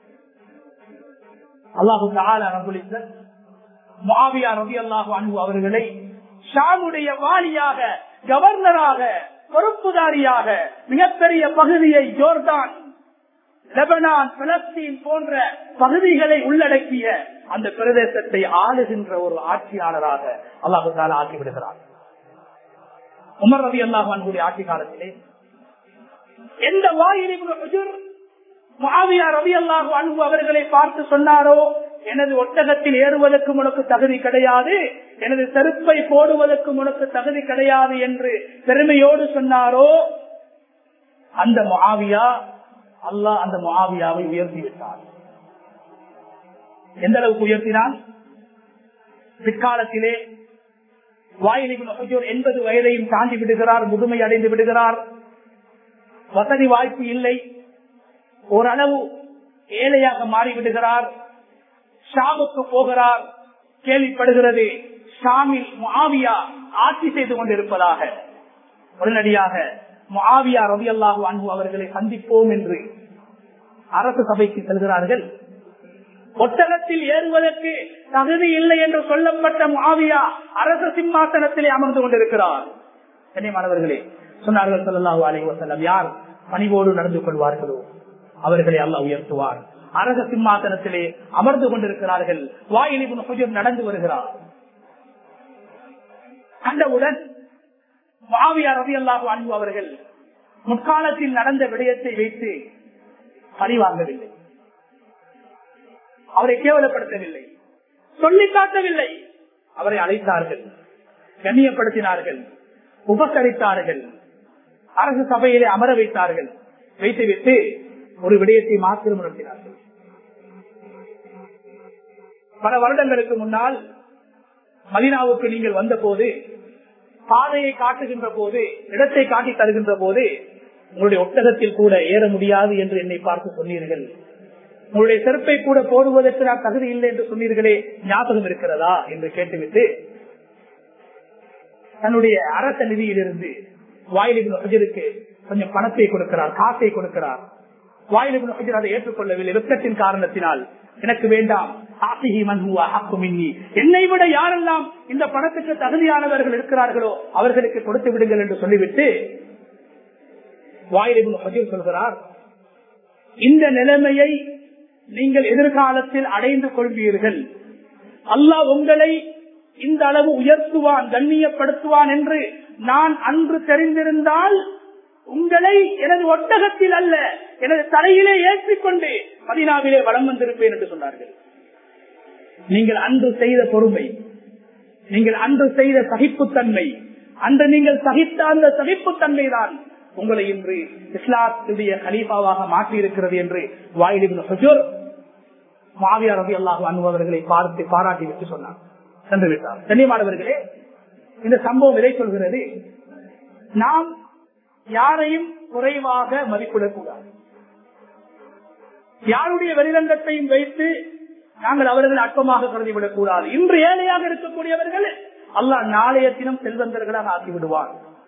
அல்லாஹு தஆலா ரப்பல் இஸ்ஸத் முஆவியா ரலியல்லாஹு அன்ஹு அவர்களை ஷாமுடைய வாலியாக, கவர்னராக, பொறுப்புதாரியாக மிகப்பெரிய பகுதியை, ஜோர்தான், லெபனான், பலஸ்தீன் போன்ற பகுதிகளை உள்ளடக்கிய அந்த பிரதேசத்தை ஆளுகின்ற ஒரு ஆட்சியாளராக அல்லாஹ் தஆலா ஆக்கிவிடுகிறார். உமர் ரலியல்லாஹு அன்ஹுடைய ஆட்சி காலத்திலே எந்த வாயில் இப்னு ஹுஜர் முஆவியா ரலியல்லாஹு அன்ஹு அவர்களை பார்த்து சொன்னாரோ, எனது ஒட்டகத்தில் ஏறுவதற்கு உனக்கு தகுதி கிடையாது, எனது செருப்பை போடுவதற்கு உனக்கு தகுதி கிடையாது என்று பெருமையோடு சொன்னாரோ, அந்த முஆவியா, அல்லாஹ் அந்த முஆவியாவை உயர்த்தி விட்டார். எந்த அளவுக்கு உயர்த்தினான்? பிற்காலத்திலே வாயில் இப்னு ஹுஜர் 80 வயதையும் தாண்டி விடுகிறார், முதுமை அடைந்து விடுகிறார், வசதி வாய்ப்பு இல்லை, ஓரளவு ஏழையாக மாறிவிடுகிறார். ஷாமுக்கு போகிறார், கேள்விப்படுகிறது ஷாமில் முஆவியா ஆட்சி செய்து கொண்டிருப்பதாக. உடனடியாக முஆவியா ரலியல்லாஹு அன்ஹு அவர்களை சந்திப்போம் என்று அரசு சபைக்கு செல்கிறார்கள். ஒட்டகத்தில் ஏறுவதற்கு தகுதி இல்லை என்று சொல்லப்பட்ட முஆவியா அரச சிம்மாசனத்திலே அமர்ந்து கொண்டிருக்கிறார். கண்ணியமானவர்களே, சொன்னார்கள் ஸல்லல்லாஹு அலைஹி வஸல்லம், யார் பணிவோடு நடந்து கொள்வார்களோ அவர்களை அல்லாஹ் உயர்த்துவார். அரச சிம்மாசனத்திலே அமர்ந்து கொண்டிருக்கிறார்கள். வாயில் இப்னு ஹுஜர் நடந்து வருகிறார். கண்டவுடன் முஆவியா ரலியல்லாஹு அன்ஹு அவர்கள் முற்காலத்தில் நடந்த விடயத்தை வைத்து பழி வாங்கவில்லை, அவரை கேவலப்படுத்தவில்லை, சொல்லி காட்டவில்லை. அவரை அழைத்தார்கள், கண்ணியப்படுத்தினார்கள், உபசரித்தார்கள், அரசு சபையிலே அமர வைத்தார்கள். வைத்துவிட்டு ஒரு விடயத்தை மாத்திரம் நடத்தினார்கள். பல வருடங்களுக்கு முன்னால் மதீனாவுக்கு நீங்கள் வந்த போது, பாதையை காட்டுகின்ற போது, இடத்தை காட்டி தருகின்ற போது, உங்களுடைய ஒட்டகத்தில் கூட ஏற முடியாது என்று என்னை பார்த்து சொன்னீர்கள், உங்களுடைய செருப்பை கூட போடுவதற்கு நான் தகுதி இல்லை என்று சொன்னீர்களே, ஞாபகம் இருக்கிறதா என்று கேட்டுவிட்டு தன்னுடைய அரச நிதியிலிருந்து வாயில் இப்னு ஹுஜருக்கு கொஞ்சம் பணத்தை கொடுக்கிறார், காசை கொடுக்கிறார். வாயில் இப்னு ஹுஜர் அதை ஏற்றுக்கொள்ளவில்லை. வெட்கத்தின் காரணத்தினால் எனக்கு வேண்டாம், என்னை விட யாரெல்லாம் இந்த பணத்துக்கு தகுதியானவர்கள் இருக்கிறார்களோ அவர்களுக்கு கொடுத்து விடுங்கள் என்று சொல்லிவிட்டு வாயில் இப்னு ஹுஜர் சொல்கிறார், இந்த நிலைமையை நீங்கள் எதிர்காலத்தில் அடைந்து கொள்வீர்கள். அல்லாஹ் உங்களை இந்த அளவு உயர்த்துவான், கண்ணியப்படுத்துவான் என்று நான் அன்று தெரிந்திருந்தால் உங்களை எனது ஒட்டகத்தில் அல்ல எனது தலையிலே ஏற்றிக்கொண்டு மதீனாவிலே வலம் வந்திருப்பேன் என்று சொன்னார்கள். நீங்கள் அன்று செய்த பொறுமை, நீங்கள் அன்று செய்த சகிப்புத்தன்மை, அன்று நீங்கள் சகித்த அந்த சகிப்புத்தன்மை தான் உங்களை இன்று இஸ்லாத்துடைய கலீஃபாவாக மாற்றி இருக்கிறது என்று வாயில் இப்னு ஹுஜர் முஆவியா ரலியல்லாஹு அன்ஹு அவர்களை பார்த்து பாராட்டி விட்டு சொன்னார், சென்று விட்டார். கண்ணியமானவர்களே, இந்த சம்பவம் எதை சொல்கிறது? நாம் யாரையும் குறைவாக மதிப்பிடக்கூடாது. யாருடைய வெளிரங்கத்தையும் வைத்து நாங்கள் அவர்கள் அற்பமாக கருதிவிடக் கூடாது. இன்று ஏழையாக இருக்கக்கூடியவர்கள் அல்லாஹ் நாளைய தினம் செல்வந்தர்களாக ஆக்கிவிடுவார்.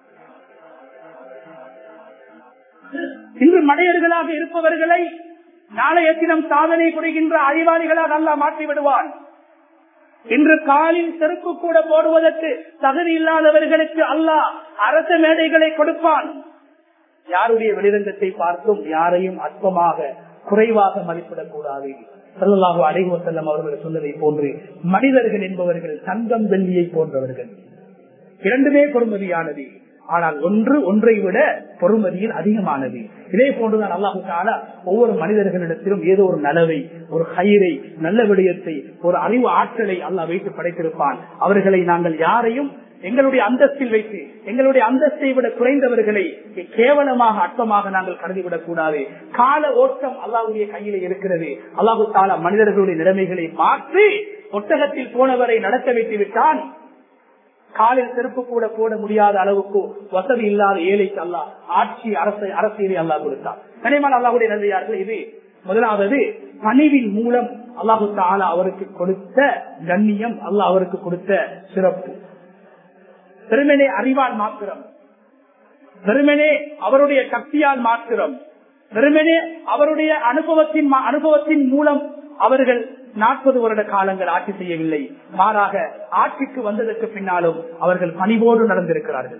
இன்று மடையர்களாக இருப்பவர்களை நாளைய தினம் சாதனை புரிகின்ற அறிவாளிகளாக அல்லாஹ் மாற்றி விடுவான். இன்று காலில் செருப்பு கூட போடுவதற்கு தகுதி இல்லாதவர்களுக்கு அல்லாஹ் அரச மேடைகளை கொடுப்பான். யாருடைய வெளிரங்கத்தை பார்த்தும் யாரையும் அற்பமாக குறைவாக மதிப்பிடக்கூடாது. ஸல்லல்லாஹு அலைஹி வஸல்லம் அவர்கள் சொன்னதை போன்று மனிதர்கள் என்பவர்கள் தங்கம் வெள்ளியை போன்றவர்கள், இரண்டுமே பொறுமதியானது. ஆனால் ஒன்றை விட பொறுமதியில் அதிகமானது. இதே போன்றுதான் அல்லாஹு தஆலா ஒவ்வொரு மனிதர்களிடத்திலும் ஏதோ ஒரு நலவை, ஒரு ஹைரை, நல்ல விடயத்தை, ஒரு அறிவு ஆற்றலை அல்லாஹ் வைத்து படைத்திருப்பான். அவர்களை நாங்கள் யாரையும் எங்களுடைய அந்தஸ்தில் வைத்து எங்களுடைய அந்தஸ்தை விட குறைந்தவர்களை கேவலமாக அற்பமாக நாங்கள் கருதிவிடக் கூடாது. கால ஓட்டம் அல்லாஹ்வுடைய கையிலே இருக்கிறது. அல்லாஹு தஆலா மனிதர்களுடைய நிலைமைகளை மாற்றி ஒட்டகத்தில் போனவரை நடத்த வைத்து விட்டான். காலில் செருப்பு கூட போட முடியாத அளவுக்கு வசதி இல்லாத ஏழைக்கு அல்லாஹ் ஆட்சி அரசியலை அல்லாஹ் கொடுத்தார். கனிமான் அல்லாஹ்வுடைய நன்றியார்கள். இது முதலாவது பணிவின் மூலம் அல்லாஹு தஆலா அவருக்கு கொடுத்த கண்ணியம், அல்லாஹ் அவருக்கு கொடுத்த சிறப்பு. வெறுமனே அறிவால் மாத்திரம், வெறுமனே அவருடைய சக்தியால் மாத்திரம், வெறுமனே அவருடைய அனுபவத்தின் மூலம் அவர்கள் 40 வருட காலங்கள் ஆட்சி செய்யவில்லை. மாறாக ஆட்சிக்கு வந்ததற்கு பின்னாலும் அவர்கள் பணிவோடு நடந்திருக்கிறார்கள்.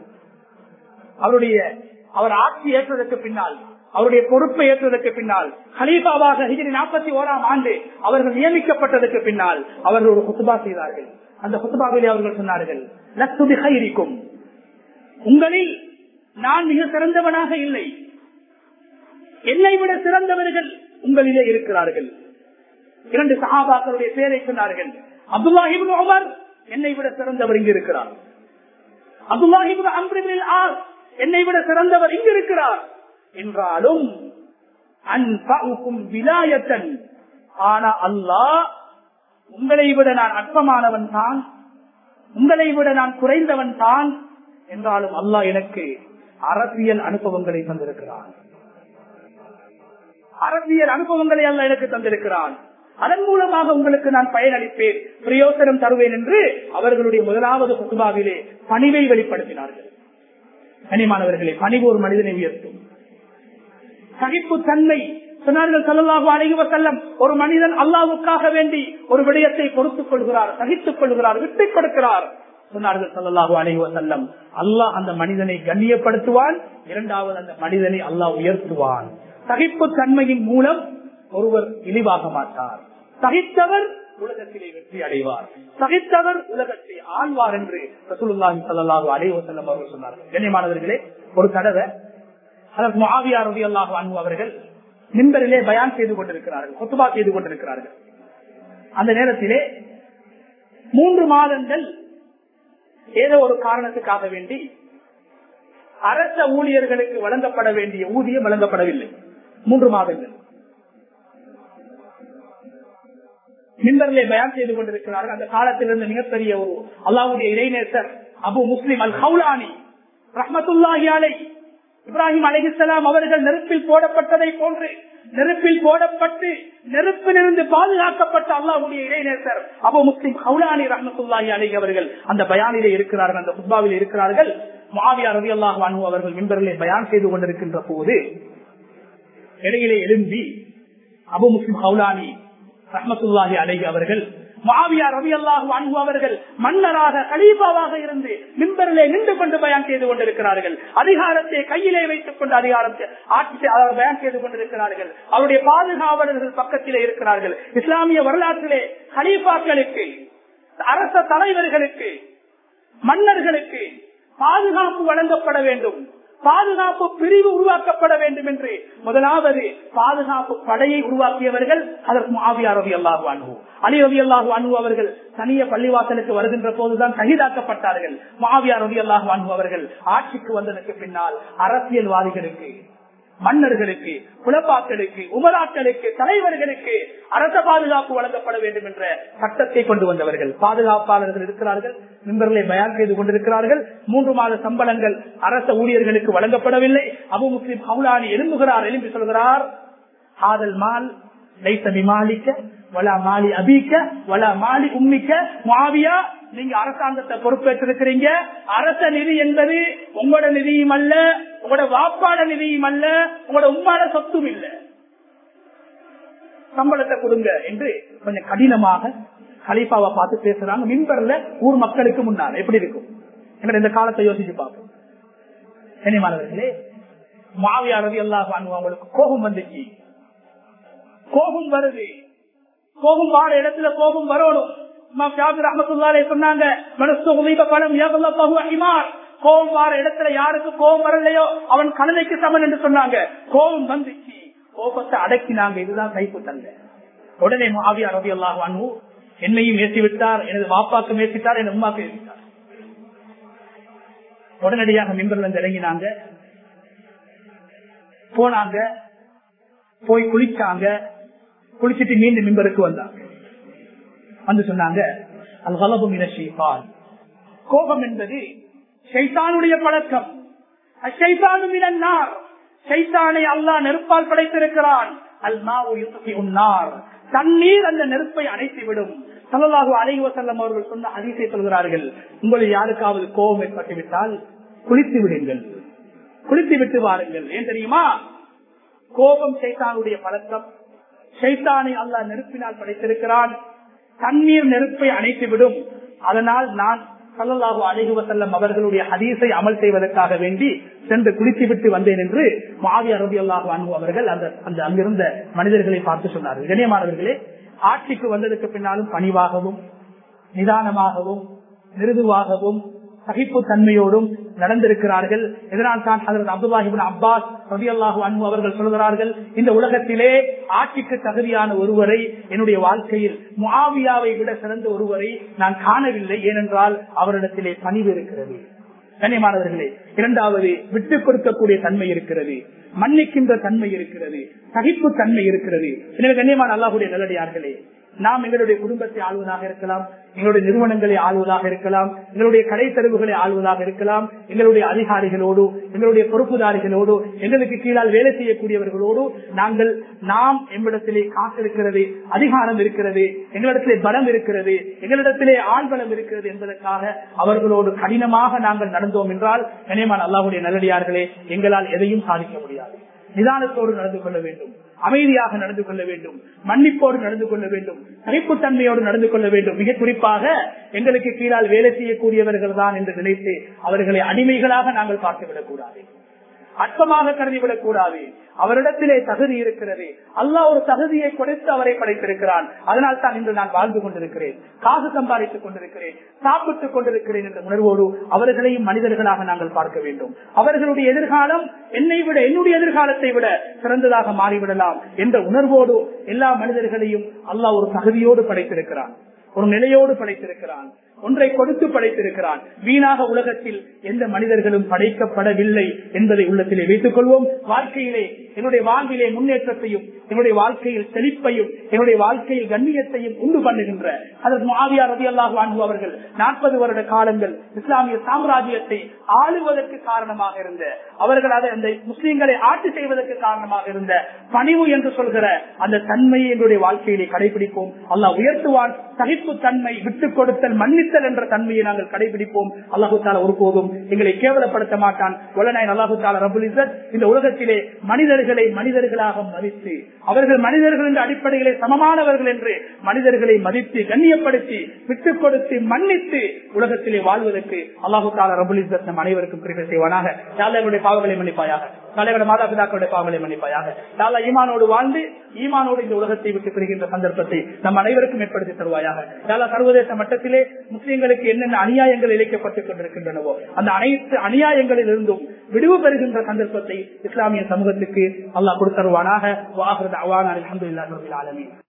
அவர் ஆட்சி ஏற்றதற்கு பின்னால், அவருடைய பொறுப்பை ஏற்றதற்கு பின்னால், கலீஃபாவாக ஹிஜ்ரி 41ஆம் ஆண்டு அவர்கள் நியமிக்கப்பட்டதற்கு பின்னால் அவர்கள் ஒரு குத்பா செய்தார்கள். அந்த குத்பாவிலே அவர்கள் சொன்னார்கள், லஸ்து பிகைரிக்கும், உங்களில் நான் மிக சிறந்தவனாக இல்லை, என்னை விட சிறந்தவர்கள் உங்களிலே இருக்கிறார்கள். 2 சஹாபாக்களுடைய பெயரை சொன்னார்கள். அப்துல்லாஹ் இப்னு உமர் என்னை விட சிறந்தவர் இங்கு இருக்கிறார். Abdullah ibn Amr ibn Aas என்னை விட சிறந்தவர் இங்கு இருக்கிறார். என்றாலும் அன்ஃபஉக்கும் விலாயத்தன், ஆனா அல்லாஹ் உங்களை விட நான் அற்பமானவன் தான், உங்களை விட நான் குறைந்தவன் தான். என்றாலும் அல்லாஹ் எனக்கு அரசியல் அனுபவங்களை தந்திருக்கிறான். அரசியல் அனுபவங்களை அல்லாஹ் எனக்கு தந்திருக்கிறான். அதன் மூலமாக உங்களுக்கு நான் பயனளிப்பேன், பிரயோசனம் தருவேன் என்று அவர்களுடைய முதலாவது குத்பாவிலே பணிவை வெளிப்படுத்தினார்கள். கனிமானவர்களே, பணிவு ஒரு மனிதனை உயர்த்தும். சகிப்பு தன்மை சொன்னார்கள் ஸல்லல்லாஹு அலைஹி வஸல்லம். ஒரு மனிதன் அல்லாஹ்வுக்காக வேண்டி ஒரு விடயத்தை பொறுத்துக் கொள்கிறார், சகித்துக் கொள்கிறார், விட்டுக் கொடுக்கிறார். சொன்னார்கள் ஸல்லல்லாஹு அலைஹி வஸல்லம், அல்லாஹ் அந்த மனிதனை கண்ணியப்படுத்துவான், இரண்டாவது அந்த மனிதனை அல்லாஹ் உயர்த்துவான். சகிப்பு தன்மையின் மூலம் ஒருவர் இழிவாக மாட்டார். சகித்தவர் உலகத்திலே வெற்றி அடைவார், சகித்தவர் உலகத்தை ஆழ்வார் என்று ரசூலுல்லாஹி ஸல்லல்லாஹு அலைஹி வஸல்லம் அவர்கள் சொன்னார்கள். கண்ணியமானவர்களே, ஒரு தடவை ஹஜ்ரத் முஆவியா ரலியல்லாஹு அன்ஹு அவர்கள் மிம்பரிலே பயான் செய்து கொண்டிருக்கிறார்கள், குத்பா செய்து கொண்டிருக்கிறார்கள். அந்த நேரத்திலே 3 மாதங்கள் ஏதோ ஒரு காரணத்துக்காக வேண்டி அரச ஊழியர்களுக்கு வழங்கப்பட வேண்டிய ஊதியம் வழங்கப்படவில்லை. 3 மாதங்கள் மிம்பரிலே பயான் செய்து கொண்டிருக்கிறார்கள். அந்த காலத்தில் இருந்த மிகப்பெரிய ஒரு அல்லாஹ்வுடைய இறைநேசர் அபு முஸ்லிம் அல் ஹவுலானி ரஹ்மத்துல்லாஹி அலைஹி, இப்ராஹிம் அலைஹிஸ்ஸலாம் அவர்கள் நெருப்பில் போடப்பட்டதை போன்று நெருப்பில் போடப்பட்டு நெருப்பிலிருந்து பாதுகாக்கப்பட்ட அல்லாஹ்வுடைய இறைநேசர் அபு முஸ்லிம் ஹவுலானி ரஹ்மத்துல்லாஹி அலைஹி அவர்கள் அந்த பயானிலே இருக்கிறார்கள், அந்த குத்பாவிலே இருக்கிறார்கள். முஆவியா ரலியல்லாஹு அன்ஹு அவர்கள் மிம்பரிலே பயான் செய்து கொண்டிருக்கின்ற போது இடையிலே எழும்பி அபு முஸ்லிம் ஹவுலானி ரஹ்மத்துல்லாஹி அலைஹி அவர்கள் முஆவியா ரலியல்லாஹு அன்ஹு அவர்கள் மன்னராக கலீஃபாவாக இருந்து மிம்பரிலே நின்று கொண்டு பயான் செய்து கொண்டிருக்கிறார்கள். அதிகாரத்தை கையிலே வைத்துக் கொண்டு அதிகாரத்தை ஆட்சி பயான் செய்து கொண்டிருக்கிறார்கள். அவருடைய பாதுகாவலர்கள் பக்கத்திலே இருக்கிறார்கள். இஸ்லாமிய வரலாற்றிலே கலீஃபாக்களுக்கு, அரச தலைவர்களுக்கு, மன்னர்களுக்கு பாதுகாப்பு வழங்கப்பட வேண்டும், பாதுகாப்பு பிரிவு உருவாக்கப்பட வேண்டும் என்று முதலாவது பாதுகாப்பு படையை உருவாக்கியவர்கள் அதற்கு முஆவியா ரலியல்லாஹு அன்ஹு. அலி ரலியல்லாஹு அன்ஹு அவர்கள் தனிய பள்ளிவாசலுக்கு வருகின்ற போதுதான் ஷஹீதாக்கப்பட்டார்கள். முஆவியா ரலியல்லாஹு அன்ஹு அவர்கள் ஆட்சிக்கு வந்ததற்கு பின்னால் அரசியல்வாதிகளுக்கு, மன்னர்களுக்கு, குலப்பாக்களுக்கு, உமராக்களுக்கு, தலைவர்களுக்கு அரச பாதுகாப்பு வழங்கப்பட வேண்டும் என்ற சட்டத்தை கொண்டு வந்தவர்கள். பாதுகாப்பாளர்கள் இருக்கிறார்கள், மிம்பர்களை பயான் செய்து கொண்டிருக்கிறார்கள். 3 மாத சம்பளங்கள் அரச ஊழியர்களுக்கு வழங்கப்படவில்லை. அபு முஸ்லிம் ஹவுலானி எழும்புகிறார், எழும்பி சொல்கிறார், ஆதல் மால் லைஸ பிமாலிக வலா மாலி அபீக வலா மாலி உம்மிக. முஆவியா, நீங்க அரசாங்கத்தை பொறுப்பேற்றிருக்கிறீங்க. அரச நிதி என்பது உங்களோட நிதியும் அல்ல, உங்களோட வாப்பாட நிதியும் அல்ல, உங்களோட உம்மாட சொத்தும் இல்ல. சம்பளத்தை கொடுங்க என்று கொஞ்சம் கடினமாக கலீஃபாவை பார்த்து பேசுறாங்க. மிம்பர்ல ஊர் மக்களுக்கு முன்னால் எப்படி இருக்கும் என்ற இந்த காலத்தை யோசிச்சு பார்ப்போம். கண்ணியமானவர்களே, முஆவியா ரலியல்லாஹு அன்ஹு அவங்களுக்கு கோபம் வந்துச்சு. கோபம் வருது, கோபம் வார இடத்துல கோபம் வரணும். சொன்னாங்க, கோபம் வார இடத்துல யாருக்கு கோபம் வரலையோ அவன் கழுதைக்கு சமன் என்று சொன்னாங்க. கோபம் வந்துச்சு, கோபத்தை அடக்கினாங்க. இதுதான் கைப்பு தங்க. உடனே முஆவியா ரலியல்லாஹு அன்ஹு என்னையும் ஏற்றி விட்டார், எனது வாப்பாக்கும் ஏற்றிட்டார், என் உம்மாக்கு ஏற்றிட்டார். உடனடியாக மிம்பர்ல இறங்கினாங்க, போனாங்க, போய் குளிச்சாங்க. குளிச்சுட்டு மீண்டும் மிம்பருக்கு வந்தாங்க. வந்து சொன்னாங்க, அல் கலபு மின ஷைத்தான், கோபம் என்பது ஷைத்தானுடைய பழக்கம். அஷைத்தானு மினன் நார், ஷைத்தானை அல்லாஹ் நெருப்பால் படைத்திருக்கிறான். அல் மாஉ யுத்ஃபிஉ நார், தண்ணீர் அந்த நெருப்பை அணைத்துவிடும். ஸல்லல்லாஹு அலைஹி வஸல்லம் அவர்கள் சொன்ன ஹதீஸை சொல்கிறார்கள், உங்களில் யாருக்காவது கோபம் ஏற்பட்டுவிட்டால் குளித்து விடுங்கள், குளித்து விட்டு வாருங்கள். ஏன் தெரியுமா? கோபம் ஷைத்தானுடைய பழக்கம். ஷைத்தானை அல்லாஹ் நெருப்பினால் படைத்திருக்கிறான். தண்ணீர் நெருப்பை அணைத்துவிடும். அதனால் நான் ஸல்லல்லாஹு அலைஹி வஸல்லம் அவர்களுடைய ஹதீஸை அமல் செய்வதற்காக வேண்டி சென்று குளித்து விட்டு வந்தேன் என்று முஆவியா ரலியல்லாஹு அன்ஹு அவர்கள் அந்த அங்கிருந்த மனிதர்களை பார்த்து சொன்னார்கள். கண்ணியமானவர்களே, ஆட்சிக்கு வந்ததற்கு பின்னாலும் பணிவாகவும் நிதானமாகவும் மிருதுவாகவும் சகிப்பு தன்மையோடும் நடந்திருக்கிறார்கள். இதனால் தான் ஹஜ்ரத் அப்துல்லாஹ் இப்னு அப்பாஸ் ரலியல்லாஹு அன்ஹு அவர்கள் சொல்கிறார்கள், இந்த உலகத்திலே ஆட்சிக்கு தகுதியான ஒருவரை என்னுடைய வாழ்க்கையில் முஆவியாவை விட சிறந்த ஒருவரை நான் காணவில்லை. ஏனென்றால் அவரிடத்திலே பணிவு இருக்கிறது. கண்ணியமானவர்களே, இரண்டாவது விட்டுக் கொடுக்கக்கூடிய தன்மை இருக்கிறது, மன்னிக்கின்ற தன்மை இருக்கிறது, சகிப்பு தன்மை இருக்கிறது. எனவே கண்ணியமான அல்லாஹ்வுடைய நல்லடியார்களே, நாம் எங்களுடைய குடும்பத்தை ஆளுவதாக இருக்கலாம், எங்களுடைய நிறுவனங்களை ஆளுவதாக இருக்கலாம், எங்களுடைய கடை தெருவுகளை ஆளுவதாக இருக்கலாம், எங்களுடைய அதிகாரிகளோடு, எங்களுடைய பொறுப்புதாரிகளோடு, எங்களுக்கு கீழால் வேலை செய்யக்கூடியவர்களோடு நாம் எம்மிடத்திலே காசு இருக்கிறது, அதிகாரம் இருக்கிறது, எங்களிடத்திலே பலம் இருக்கிறது, எங்களிடத்திலே ஆள்பலம் இருக்கிறது என்பதற்காக அவர்களோடு கடினமாக நாங்கள் நடந்தோம் என்றால் கண்ணியமான அல்லாஹ்வுடைய நல்லடியார்களே, எங்களால் எதையும் சாதிக்க முடியாது. நிதானத்தோடு நடந்து கொள்ள வேண்டும், அமைதியாக நடந்து கொள்ள வேண்டும், மன்னிப்போடு நடந்து கொள்ள வேண்டும், சகிப்புத்தன்மையோடு நடந்து கொள்ள வேண்டும். மிக குறிப்பாக எங்களுக்கு கீழால் வேலை செய்யக்கூடியவர்கள் தான் என்று நினைத்து அவர்களை அடிமைகளாக நாங்கள் பார்த்துவிடக் கூடாது, அற்பமாக கருதிவிடக் கூடாது. அவரிடத்திலே தகுதி இருக்கிறது. அல்லாஹ் ஒரு தகுதியை கொடுத்து அவரை படைத்திருக்கிறான். அதனால் தான் இன்று நான் வாழ்ந்து கொண்டிருக்கிறேன், காசு சம்பாதித்துக் கொண்டிருக்கிறேன், சாப்பிட்டுக் கொண்டிருக்கிறேன் என்ற உணர்வோடு அவர்களையும் மனிதர்களாக நாங்கள் பார்க்க வேண்டும். அவர்களுடைய எதிர்காலம் என்னை விட, என்னுடைய எதிர்காலத்தை விட சிறந்ததாக மாறிவிடலாம் என்ற உணர்வோடு எல்லா மனிதர்களையும் அல்லாஹ் ஒரு தகுதியோடு படைத்திருக்கிறான், ஒரு நிலையோடு படைத்திருக்கிறான், ஒன்றை கொடுத்து படைத்திருக்கிறான். வீணாக உலகத்தில் எந்த மனிதர்களும் படைக்கப்படவில்லை என்பதை உள்ளத்திலே வைத்துக் கொள்வோம். வாழ்க்கையிலே, என்னுடைய வாழ்விலே முன்னேற்றத்தையும், என்னுடைய வாழ்க்கையில் செழிப்பையும், என்னுடைய வாழ்க்கையில் கண்ணியத்தையும் உண்டு பண்ணுகின்ற ஹஜ்ரத் முஆவியா ரலியல்லாஹு அன்ஹு அவர்கள் 40 வருட காலங்கள் இஸ்லாமிய சாம்ராஜ்யத்தை ஆளுவதற்கு காரணமாக இருந்த, அவர்கள் அதை அந்த முஸ்லிம்களை ஆட்சி செய்வதற்கு காரணமாக இருந்த பணிவு என்று சொல்கிற அந்த தன்மையை எங்களுடைய வாழ்க்கையிலே கடைபிடிப்போம். அல்லாஹ் உயர்த்துவான். சகிப்பு தன்மை, விட்டுக் கொடுத்தல், மன்னித்தல் மன்னித்தல் என்ற தன்மையை நாங்கள் கடைபிடிப்போம். அல்லாஹு தஆலா ஒருபோதும் எங்களை கேவலப்படுத்த மாட்டான். வல்லநாயன் அல்லாஹு தஆலா ரப்புல் இஸ்ஸத் இந்த உலகத்திலே மனிதர்களை மனிதர்களாக மதித்து, அவர்கள் மனிதர்கள் என்ற அடிப்படையிலே சமமானவர்கள் என்று மனிதர்களை மதித்து கண்ணியப்படுத்தி விட்டுக் கொடுத்து மன்னித்து உலகத்திலே வாழ்வதற்கு அல்லாஹு தஆலா ரப்புல் இஸ்ஸத் நம் அனைவருக்கும் கிருபை செய்வானாக. யா அல்லாஹ் எங்களுடைய பாவங்களை மன்னிப்பாயாக, தலைவருடைய மாதா பிதாக்களுடைய பாவங்களை மன்னிப்பாயாக. யா அல்லாஹ் ஈமானோடு வாழ்ந்து ஈமானோடு இந்த உலகத்தை விட்டு பிரிகின்ற சந்தர்ப்பத்தை நம் அனைவருக்கும் ஏற்படுத்தி தருவாயாக. யா அல்லாஹ் சர்வதேச மட்டத்திலே முஸ்லிம்களுக்கு என்னென்ன அநியாயங்கள் இழைக்கப்பட்டுக் கொண்டிருக்கின்றனவோ அந்த அனைத்து அநியாயங்களில் இருந்தும் விடுவு பெறுகின்ற சந்தர்ப்பத்தை இஸ்லாமிய சமூகத்துக்கு அல்லாஹ் கொடுத்தருவானாக. வாஹிரு தஅவானா அல்ஹம்துலில்லாஹி ரப்பில் ஆலமீன்.